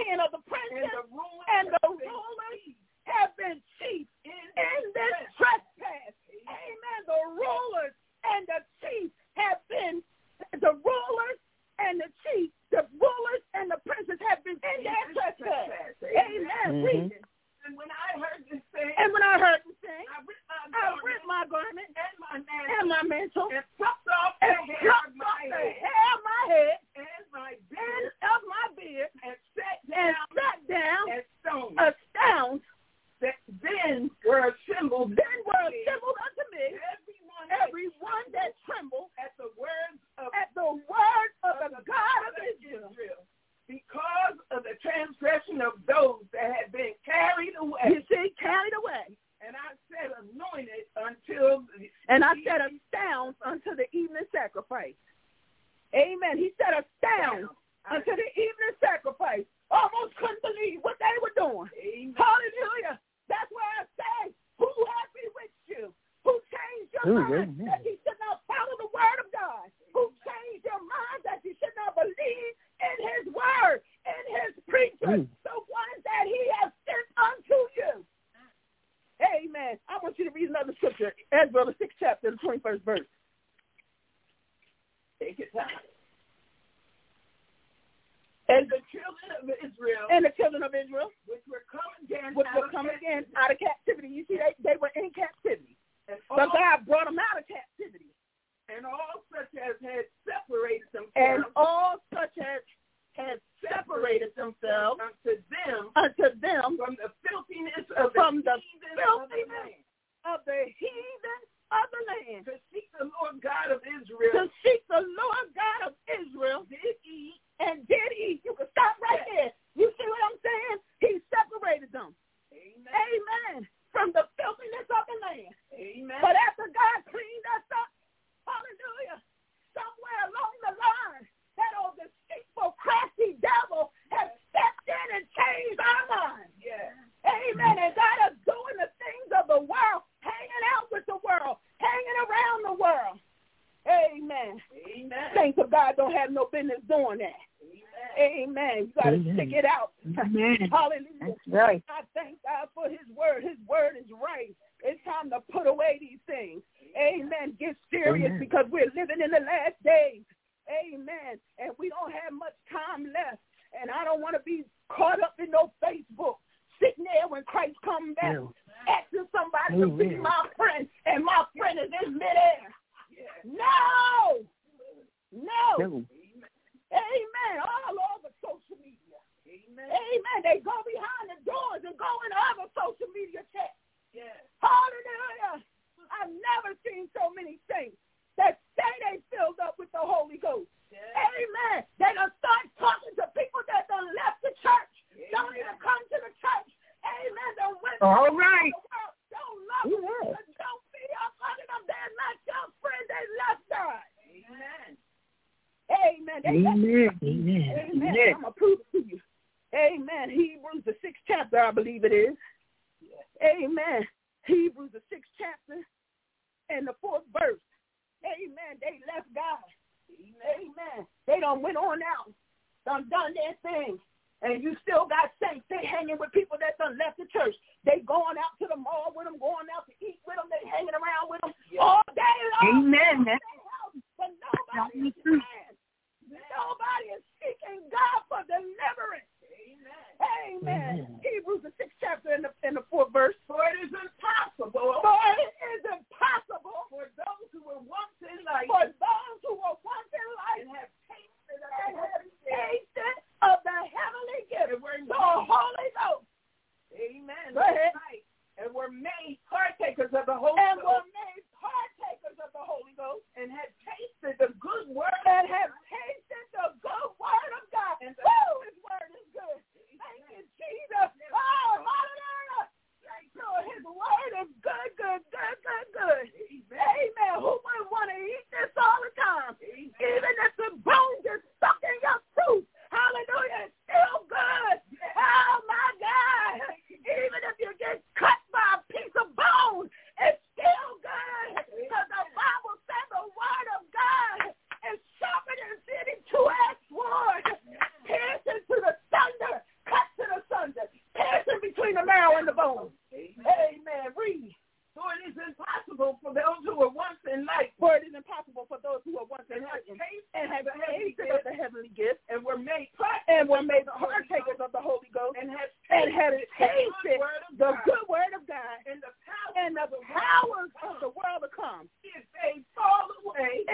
And the rulers have been chief in this trespass. Amen. The rulers and the chiefs have been, the rulers and the chiefs, the rulers and the princes have been in their trespass. Amen. Read it. And when I heard this thing, I ripped my garment and my mantle and plucked off the hair of my head and of my beard and sat down astounded. Then were assembled unto me everyone that trembled at the words of the God of Israel, because of the transgression of those that had been carried away. You see, carried away. And I said astound unto the evening sacrifice. Amen. He said astound unto the evening sacrifice. Almost couldn't believe what they were doing. Amen. Hallelujah. That's why I say, who has bewitched you? Who changed your mind that you should not follow the word of God? Who changed your mind that you should not believe in his word, in his preachers, the ones that he has sent unto you? Amen. I want you to read another scripture. 6th chapter, the 21st verse. Take your time. And the children of Israel, which were coming again out of captivity. You see, they were in captivity. But God brought them out of captivity. And all such as had separated themselves. Unto them from the filthiness of the heathen of the land. To seek the Lord God of Israel. Did eat. You can stop right there. You see what I'm saying? He separated them. Amen. From the filthiness of the land. Amen. But after God cleaned us up, hallelujah, somewhere along the line, that old deceitful, crafty devil has stepped in and changed our minds. Yeah. Amen. And got us doing the things of the world, hanging out with the world, hanging around the world. Amen. Saints of God don't have no business doing that. Amen. You got to stick it out. Amen. Hallelujah. That's right. I thank God for his word. His word is right. It's time to put away these things. Amen. Get serious because we're living in the last days. Amen. And we don't have much time left. And I don't want to be caught up in no Facebook, sitting there when Christ comes back, asking somebody to be my friend, and my friend is in midair. No. Amen. All over social media. Amen. They go behind the doors and go in other social media chats. Hallelujah. I've never seen so many saints that say they filled up with the Holy Ghost. Amen. They done start talking to people that done left the church. Don't even come to the church. Amen. Done went all right. Don't love them. Don't be up under them. They're not your friend. They left God. Amen. I'm going to prove it to you. Amen. Hebrews, the 6th chapter, I believe it is. Amen. Hebrews, the 6th chapter and the 4th verse. Amen. They left God. Amen. They done went on out. Done their thing. And you still got saints. They hanging with people that done left the church. They going out to the mall with them, going out to eat with them. They hanging around with them all day long. Amen. But nobody is praying. Nobody is seeking God for deliverance. Amen. Hebrews, the 6th chapter and the 4th verse. For it is impossible for those who were once in life. And have tasted of the heavenly gift. The Holy Ghost. Amen. Go ahead. Right. And were made partakers of the Holy Ghost. And have tasted the good word. And have tasted the good word of God. And His word is good. Thank you, Jesus. Oh, hallelujah. His word is good. Amen. Who wouldn't want to eat this all the time? Even if the bones is stuck in your tooth. Hallelujah. It's still good. Oh, my God. Even if you get cut by a piece of bone, it's still good. Because the Bible says the word of God is sharper than any two-edged sword. Piercing to the thunder, cut to the thunder, piercing between the marrow and the bone. Amen. Read. For it is impossible for those who were once in light. And have tasted of the heavenly gift. And were made partakers of the Holy Ghost. And have tasted the good word of God. And the powers of the world to come. If they fall away.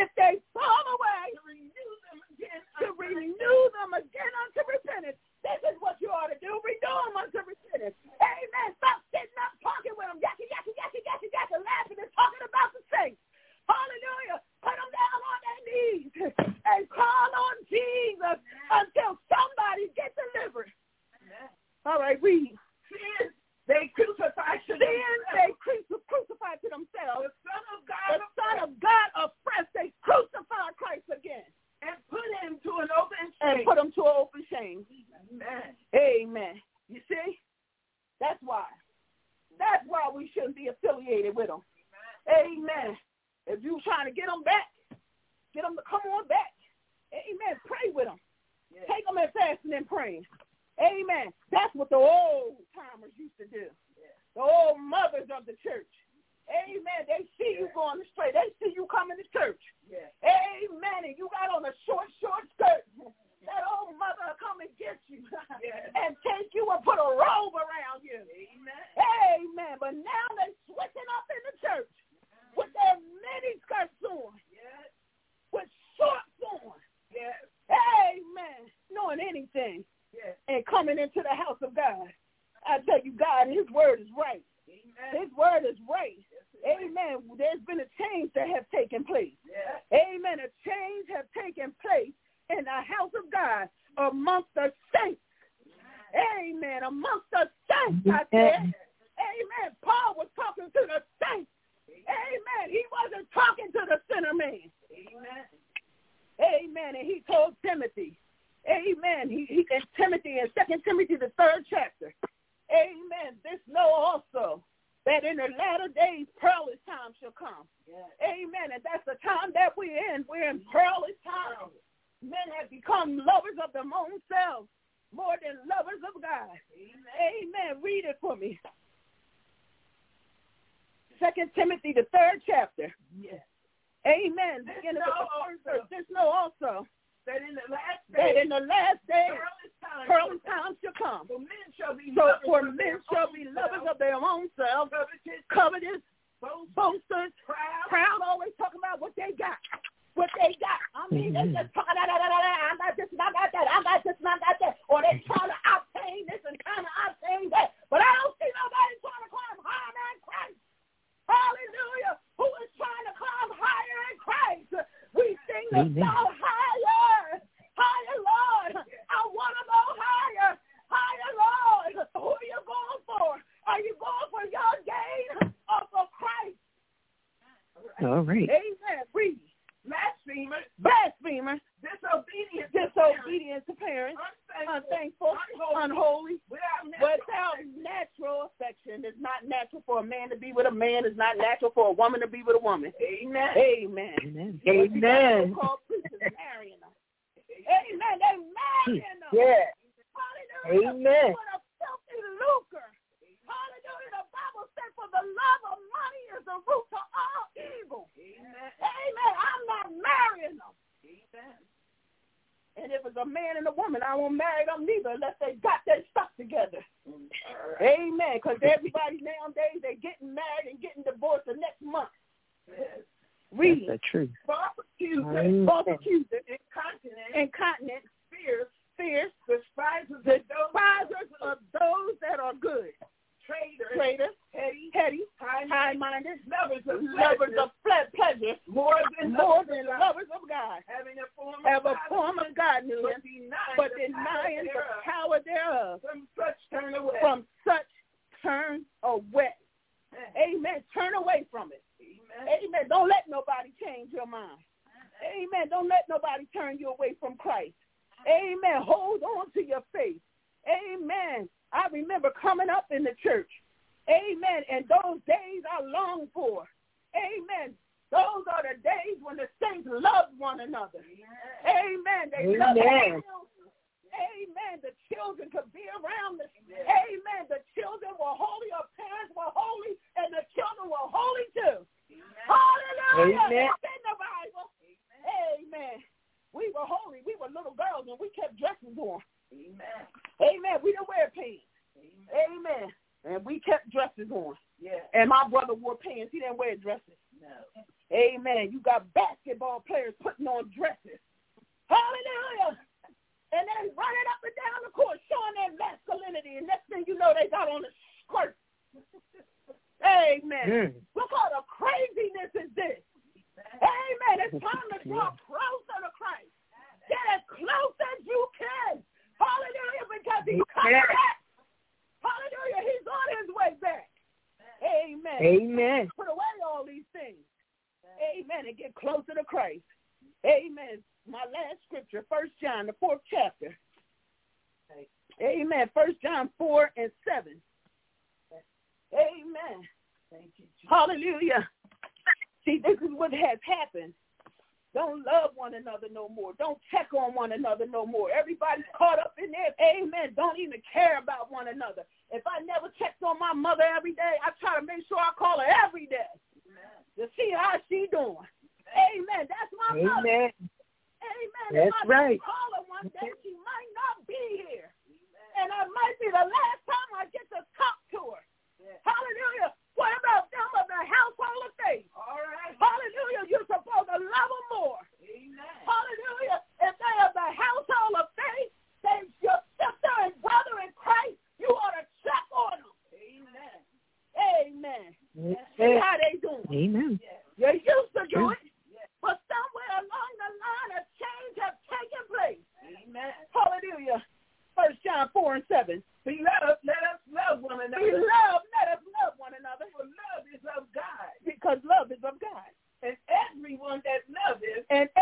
To renew them again unto repentance. This is what you ought to do. Renew them unto repentance. Amen. Stop sitting up talking with them. Yucky, laughing and talking about the saints. Hallelujah. Put them down on their knees and call on Jesus until somebody gets delivered. All right, read. Sin, they crucified to themselves. The Son of God afresh, they crucified Christ again. And put him to an open shame. Amen. You see? That's why. That's why we shouldn't be affiliated with them. Amen. If you're trying to get them back, get them to come on back. Amen. Pray with them. Yeah. Take them and fasting and praying. Amen. That's what the old timers used to do. Yeah. The old mothers of the church. Amen. They see you going astray. They see you coming to church. Yeah. Amen. And you got on a short skirt. That old mother will come and get you and take you and put a robe around you. Amen. Amen. But now they're switching up in the church with their mini skirts on, with shorts on. Yes. Amen. Knowing anything and coming into the house of God. I tell you, God, his word is right. Amen. His word is right. Amen. There's been a change that has taken place. Yes. Amen. A change has taken place in the house of God amongst the saints. Amen. Amongst the saints, I said. Amen. Paul was talking to the saints. Amen. He wasn't talking to the sinner man. Amen. Amen. And he told Timothy. Amen. He in Timothy in 2 Timothy, the 3rd chapter. Amen. This know also that in the latter days perilous times shall come. Yes. Amen. And that's the time that we're in. We're in perilous times. Men have become lovers of their own selves more than lovers of God. Amen. Amen. Read it for me. 2 Timothy, the 3rd chapter. Yes. Amen. Beginning with the first verse. This know also that in the last days, perilous times shall come. For men shall be lovers of their own selves, covetous, boasters, proud, always talking about what they got. What they got. I mean, they just talking, I got this and I got that. I got this and I got that. Or they trying to obtain this and trying to obtain that. But I don't see nobody trying to climb higher than Christ. Hallelujah. Who is trying to climb higher in Christ? We sing the song higher. Higher, Lord. I want to go higher. Higher, Lord. Who are you going for? Are you going for your gain or for Christ? All right. Amen. Read. Blasphemers, disobedient to parents, unthankful, unholy, without natural affection. It's not natural for a man to be with a man. It's not natural for a woman to be with a woman. Amen. Amen. Amen. Amen. Called preachers marrying them. Amen. They're marrying them. Yeah. Hallelujah. Amen. For a filthy lucre. Hallelujah. The Bible says, for the love of money is the root to all evil. Amen. Amen. I'm not marrying them. Amen. And if it's a man and a woman, I won't marry them neither unless they got their stuff together. Right. Amen. Because everybody nowadays, they're getting married and getting divorced the next month. Yes. Read. That's the truth. False accusers, incontinent, fierce, despisers of those that are good. Traitors, heady, high-minded, lovers of pleasure, more than lovers of God, have a form of godliness, but denying the power thereof. From such turn away. Amen. Turn away from it. Amen. Don't let nobody change your mind. Amen. Don't let nobody turn you away from Christ. Amen. Hold on to your faith. Amen. I remember coming up in the church. Amen. And those days I long for. Amen. Those are the days when the saints loved one another. Amen. They loved their children. Amen. The children could be around us. Amen. The children were holy. Our parents were holy. And the children were holy too. Hallelujah. Amen. It's in the Bible. Amen. We were holy. We were little girls and we kept dresses on. Amen. Amen. We didn't wear pants. Amen. And we kept dresses on. Yeah. And my brother wore pants. He didn't wear dresses. No. Amen. You got basketball players putting on dresses. Hallelujah. And they running up and down the court showing their masculinity. And next thing you know, they got on a skirt. Amen. Look how the craziness is this. Amen. It's time to draw closer to Christ. Get as close as you can. Hallelujah, because he's coming back. Hallelujah, he's on his way back. Amen. Amen. Put away all these things. Amen, and get closer to Christ. Amen. My last scripture, 1 John, the 4th chapter. Amen. 1 John 4 and 7. Amen. Thank you, Jesus. Hallelujah. See, this is what has happened. Don't love one another no more. Don't check on one another no more. Everybody's caught up in there. Amen. Don't even care about one another. If I never checked on my mother every day, I try to make sure I call her every day to see how she doing. Amen. That's my mother. Amen. That's if I right. call her one day, she might not be here. And it might be the last time I get to talk to her. Hallelujah. What about them of the household of faith? All right. Hallelujah. You're supposed to love them more. Amen. Hallelujah. If they are the household of faith, they your sister and brother in Christ, you ought to check on them. Amen. Amen. See how they doing. Amen. You used to do it, but somewhere along the line a change has taken place. Amen. Hallelujah. 1 John 4:7. Beloved, let us love one another. Beloved, let us love one another. For love is of God. Because love is of God. And everyone that loveth is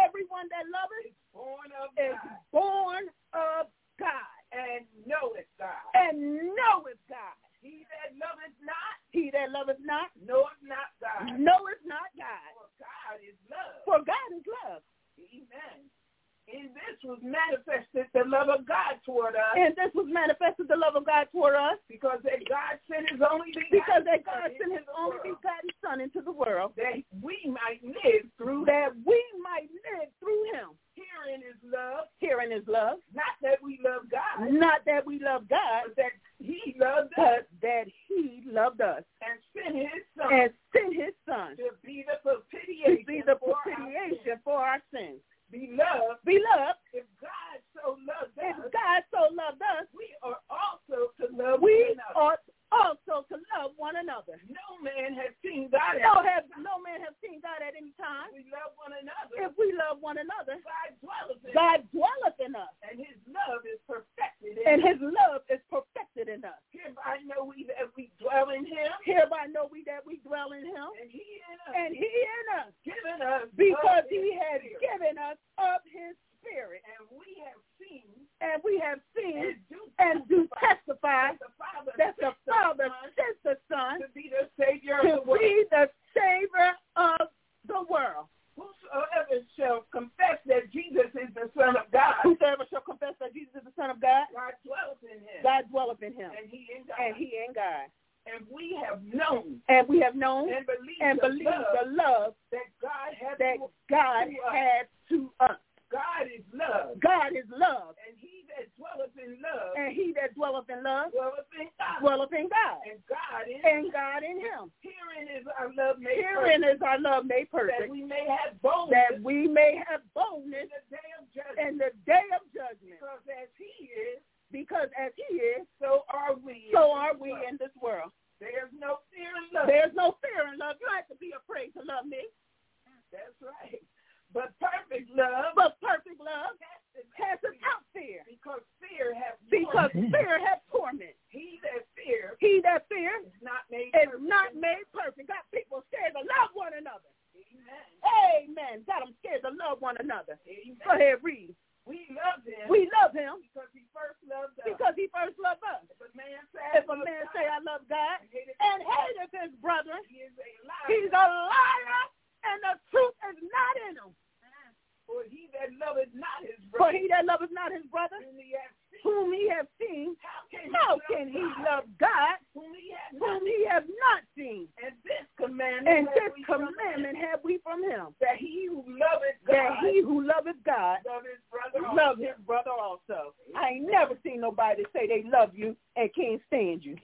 born of is God. Born of God. And knoweth God. And knoweth God. He that loveth not knoweth not God. Knoweth not God. For God is love. For God is love. Amen. In this was manifested the love of God toward us. And this was manifested the love of God toward us. Because that God sent his only begotten Son into the world. That we might live through him. Herein is love. Not that we love God. But that he loved us. And sent his son. To be the propitiation for our sins. Beloved, if God so loved us, we are also to love one another. No man has seen God. No man has seen God at any time. If we love one another, God dwelleth in us. And his love is perfected in us. Hereby know we that we dwell in him. And he in us. Given us because he has given us of his Spirit. And we have seen and do testify that the Father sent the Son to be the Savior of the world. Whosoever shall confess that Jesus is the Son of God. God dwelleth in him. And he in God. And we have known and believed the love that God had to us. God is love. And he that dwelleth in love dwelleth in God. And God in him. Herein is our love made perfect. That we may have boldness. In the day of judgment. Because as he is, so are we in this world. There's no fear in love. You don't have to be afraid to love me. That's right. But perfect love casteth out fear. Because fear hath torment. He that fears is not made perfect. Got people scared to love one another. Amen. Got them scared to love one another. Amen. Go ahead, read. We love him. Because he first loved us. If a man say I love God and hateth his brother, he is a liar. He's a liar, and the truth is not in him. For he that loveth not his brother, whom he has seen, how can he love God whom he has not seen? And this commandment have we from him, that he who loveth God, love his brother also. I ain't never seen nobody say they love you and can't stand you.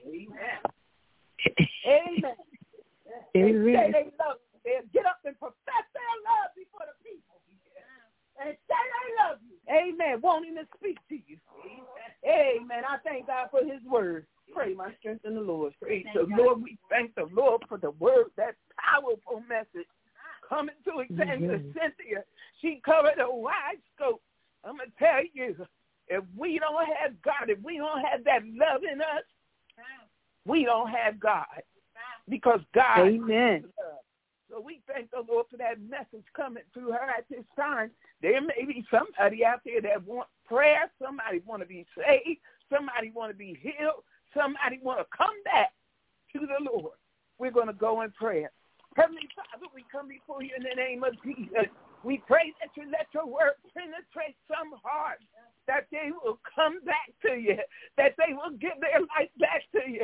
Amen. They say they love you. They'll get up and profess their love before the people. And say they love you. Amen. Won't even speak to you. Amen. I thank God for his word. Pray my strength in the Lord. Praise the Lord. We thank the Lord for the word, that powerful message coming to Evangelist Cynthia. She covered a wide scope. I'm going to tell you, if we don't have God, if we don't have that love in us, we don't have God. Because God is love. So we thank the Lord for that message coming through her at this time. There may be somebody out there that want prayer. Somebody want to be saved. Somebody want to be healed. Somebody want to come back to the Lord. We're going to go in prayer. Heavenly Father, we come before you in the name of Jesus. We pray that you let your word penetrate some hearts, that they will come back to you, that they will give their life back to you,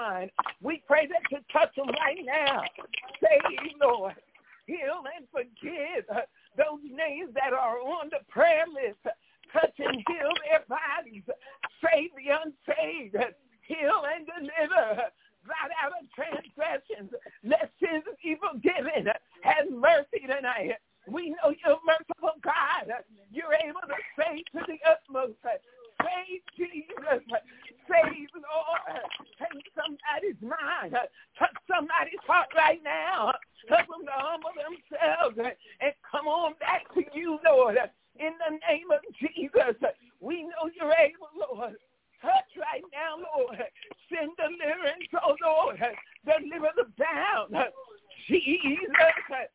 mind. We pray that you touch them right now. Save, Lord. Heal and forgive those names that are on the prayer list. Touch and heal their bodies. Save the unsaved. Heal and deliver. Blot out of transgressions. Let sins be forgiven. Have mercy tonight. We know you're merciful God. You're able to save to the utmost. Save Jesus. Save, Lord. Take somebody's mind. Touch somebody's heart right now. Help them to humble themselves and come on back to you, Lord. In the name of Jesus, we know you're able, Lord. Touch right now, Lord. Send deliverance, oh Lord. Deliver the bound. Jesus.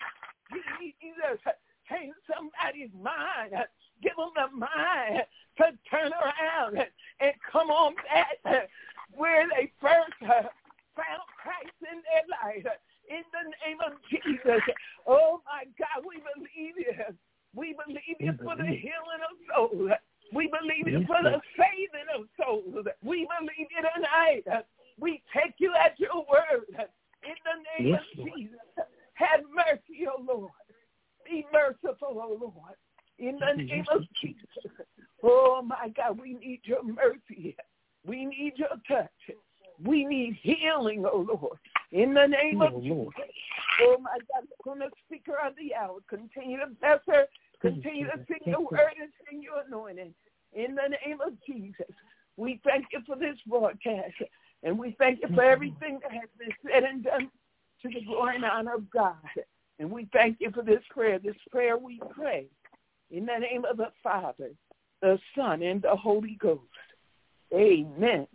Change somebody's mind. Give them the mind to turn around and come on back where they first found Christ in their life. In the name of Jesus. Oh, my God, we believe you. We believe you for the healing of souls. We believe you for the saving of souls. We believe you tonight. We take you at your word. In the name of Jesus. Have mercy, oh Lord. Be merciful, oh Lord. In the name of Jesus. Oh, my God, we need your mercy. We need your touch. We need healing, oh Lord. In the name of Jesus. Oh, my God, from the speaker of the hour, continue to bless her. Continue to sing your word and sing your anointing. In the name of Jesus. We thank you for this broadcast. And we thank you for everything that has been said and done to the glory and honor of God. And we thank you for this prayer. This prayer we pray in the name of the Father, the Son, and the Holy Ghost. Amen.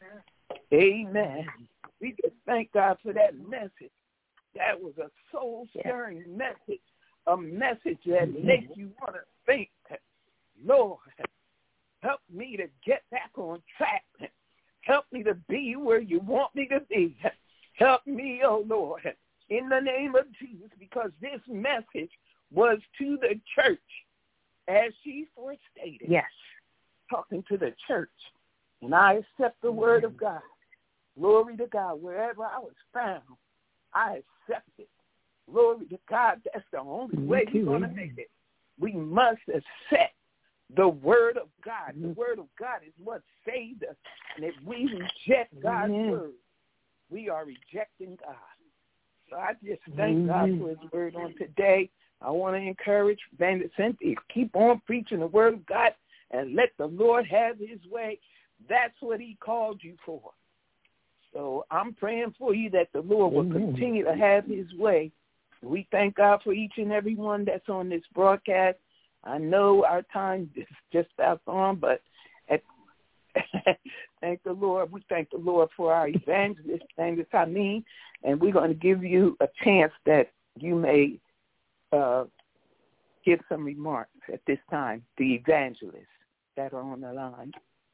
Amen. We just thank God for that message. That was a soul-stirring message, a message that makes you want to think, Lord, help me to get back on track. Help me to be where you want me to be. Help me, oh Lord, in the name of Jesus, because this message was to the church, as she forestated. Yes. Talking to the church. And I accept the word of God. Glory to God. Wherever I was found, I accept it. Glory to God. That's the only way we're going to make it. We must accept the word of God. The word of God is what saved us. And if we reject God's word, we are rejecting God. So I just thank God for his word on today. I want to encourage Evangelist Cynthia, keep on preaching the word of God and let the Lord have his way. That's what he called you for. So I'm praying for you that the Lord will continue to have his way. We thank God for each and every one that's on this broadcast. I know our time is just about gone, but thank the Lord. We thank the Lord for our evangelist, Eileen, and we're going to give you a chance that you may give some remarks at this time, the evangelists that are on the line.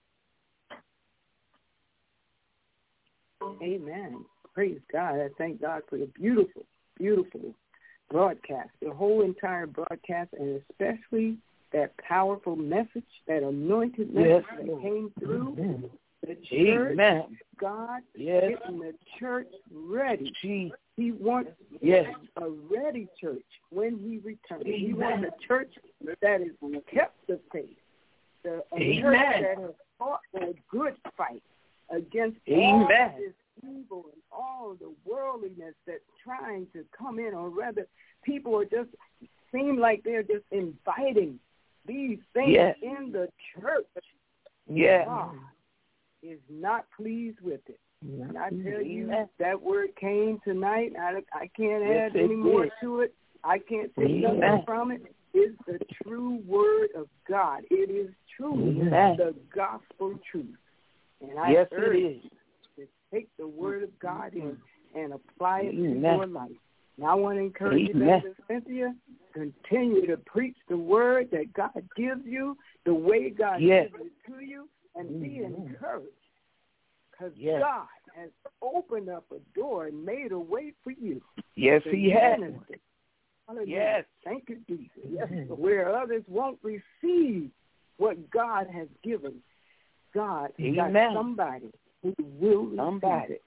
Amen. Praise God. I thank God for the beautiful, beautiful broadcast, the whole entire broadcast, and especially that powerful message, that anointed message that came through. The church, God, getting the church ready. He wants a ready church when he returns. He wants a church that has kept the faith, a church that has fought a good fight against all this evil and all the worldliness that's trying to come in, or rather, people are just seem like they're just inviting these things in the church. God is not pleased with it. And I tell you, that word came tonight. I can't add any more to it. I can't take nothing from it. It's the true word of God. It is truly the gospel truth. And I urge you to take the word of God and apply it to your life. And I want to encourage you, Sister Cynthia, continue to preach the word that God gives you, the way God gives it to you, and be encouraged. Because God has opened up a door and made a way for you. Yes, he has. Hallelujah. Yes. Thank you, Jesus. Yes. Where others won't receive what God has given, God has got somebody who will receive it.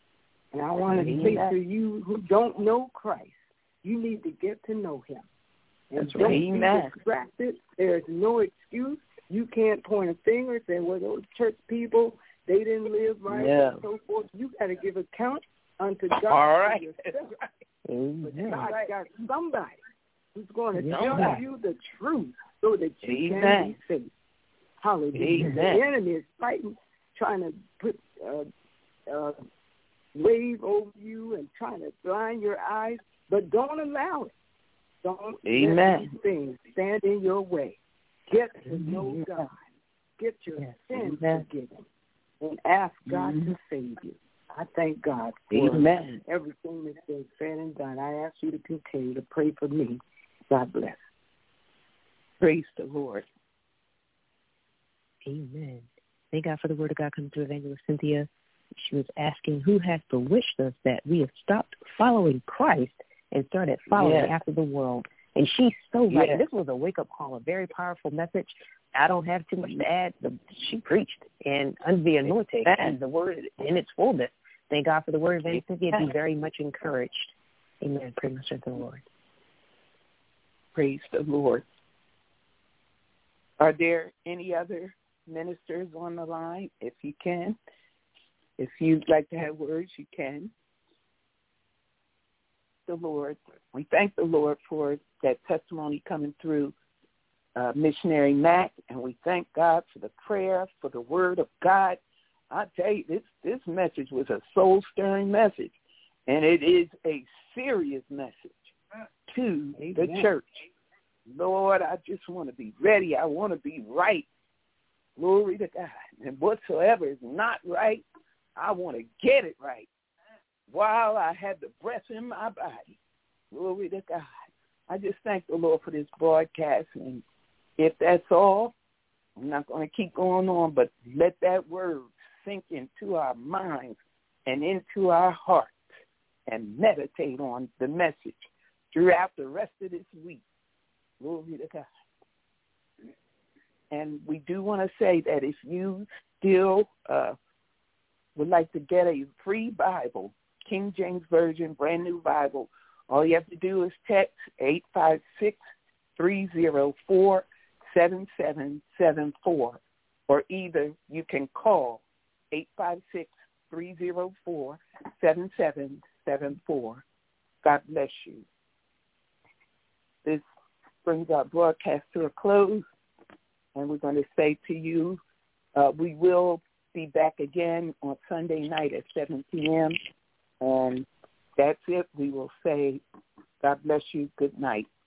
And I want to say to you who don't know Christ, you need to get to know him. And That's don't right. be distracted. There's no excuse. You can't point a finger and say, well, those church people, they didn't live right and so forth. You got to give account unto God. All right. Yourself. Right. But God got somebody who's going to tell you the truth so that you can be saved. Hallelujah. The enemy is fighting, trying to put wave over you and trying to blind your eyes, but don't allow it. Don't let these things stand in your way. Get to know God. Get your sins forgiven. And ask God to save you. I thank God for everything that's been said and done. I ask you to continue to pray for me. God bless. Praise the Lord. Amen. Thank God for the word of God coming through Evangelist Cynthia. She was asking who has bewitched us that we have stopped following Christ and started following after the world. And she's so right. This was a wake-up call, a very powerful message. I don't have too much to add. She preached, and under the anointing, and the word in its fullness. Thank God for the word, Evangelist Cynthia. Be very much encouraged. Amen. Pray much to the Lord. Praise the Lord. Are there any other ministers on the line? If you can. If you'd like to have words, you can. The Lord. We thank the Lord for that testimony coming through Missionary Mac, and we thank God for the prayer, for the word of God. I tell you, this message was a soul-stirring message, and it is a serious message to the church. Lord, I just want to be ready. I want to be right. Glory to God. And whatsoever is not right, I want to get it right while I have the breath in my body. Glory to God. I just thank the Lord for this broadcast. And if that's all, I'm not going to keep going on, but let that word sink into our minds and into our hearts and meditate on the message throughout the rest of this week. Glory to God. And we do want to say that if you still would like to get a free Bible, King James Version, brand new Bible, all you have to do is text 856-304-7774, or either you can call 856-304-7774. God bless you. This brings our broadcast to a close, and we're going to say to you, we will be back again on Sunday night at 7 p.m., and that's it. We will say, God bless you. Good night.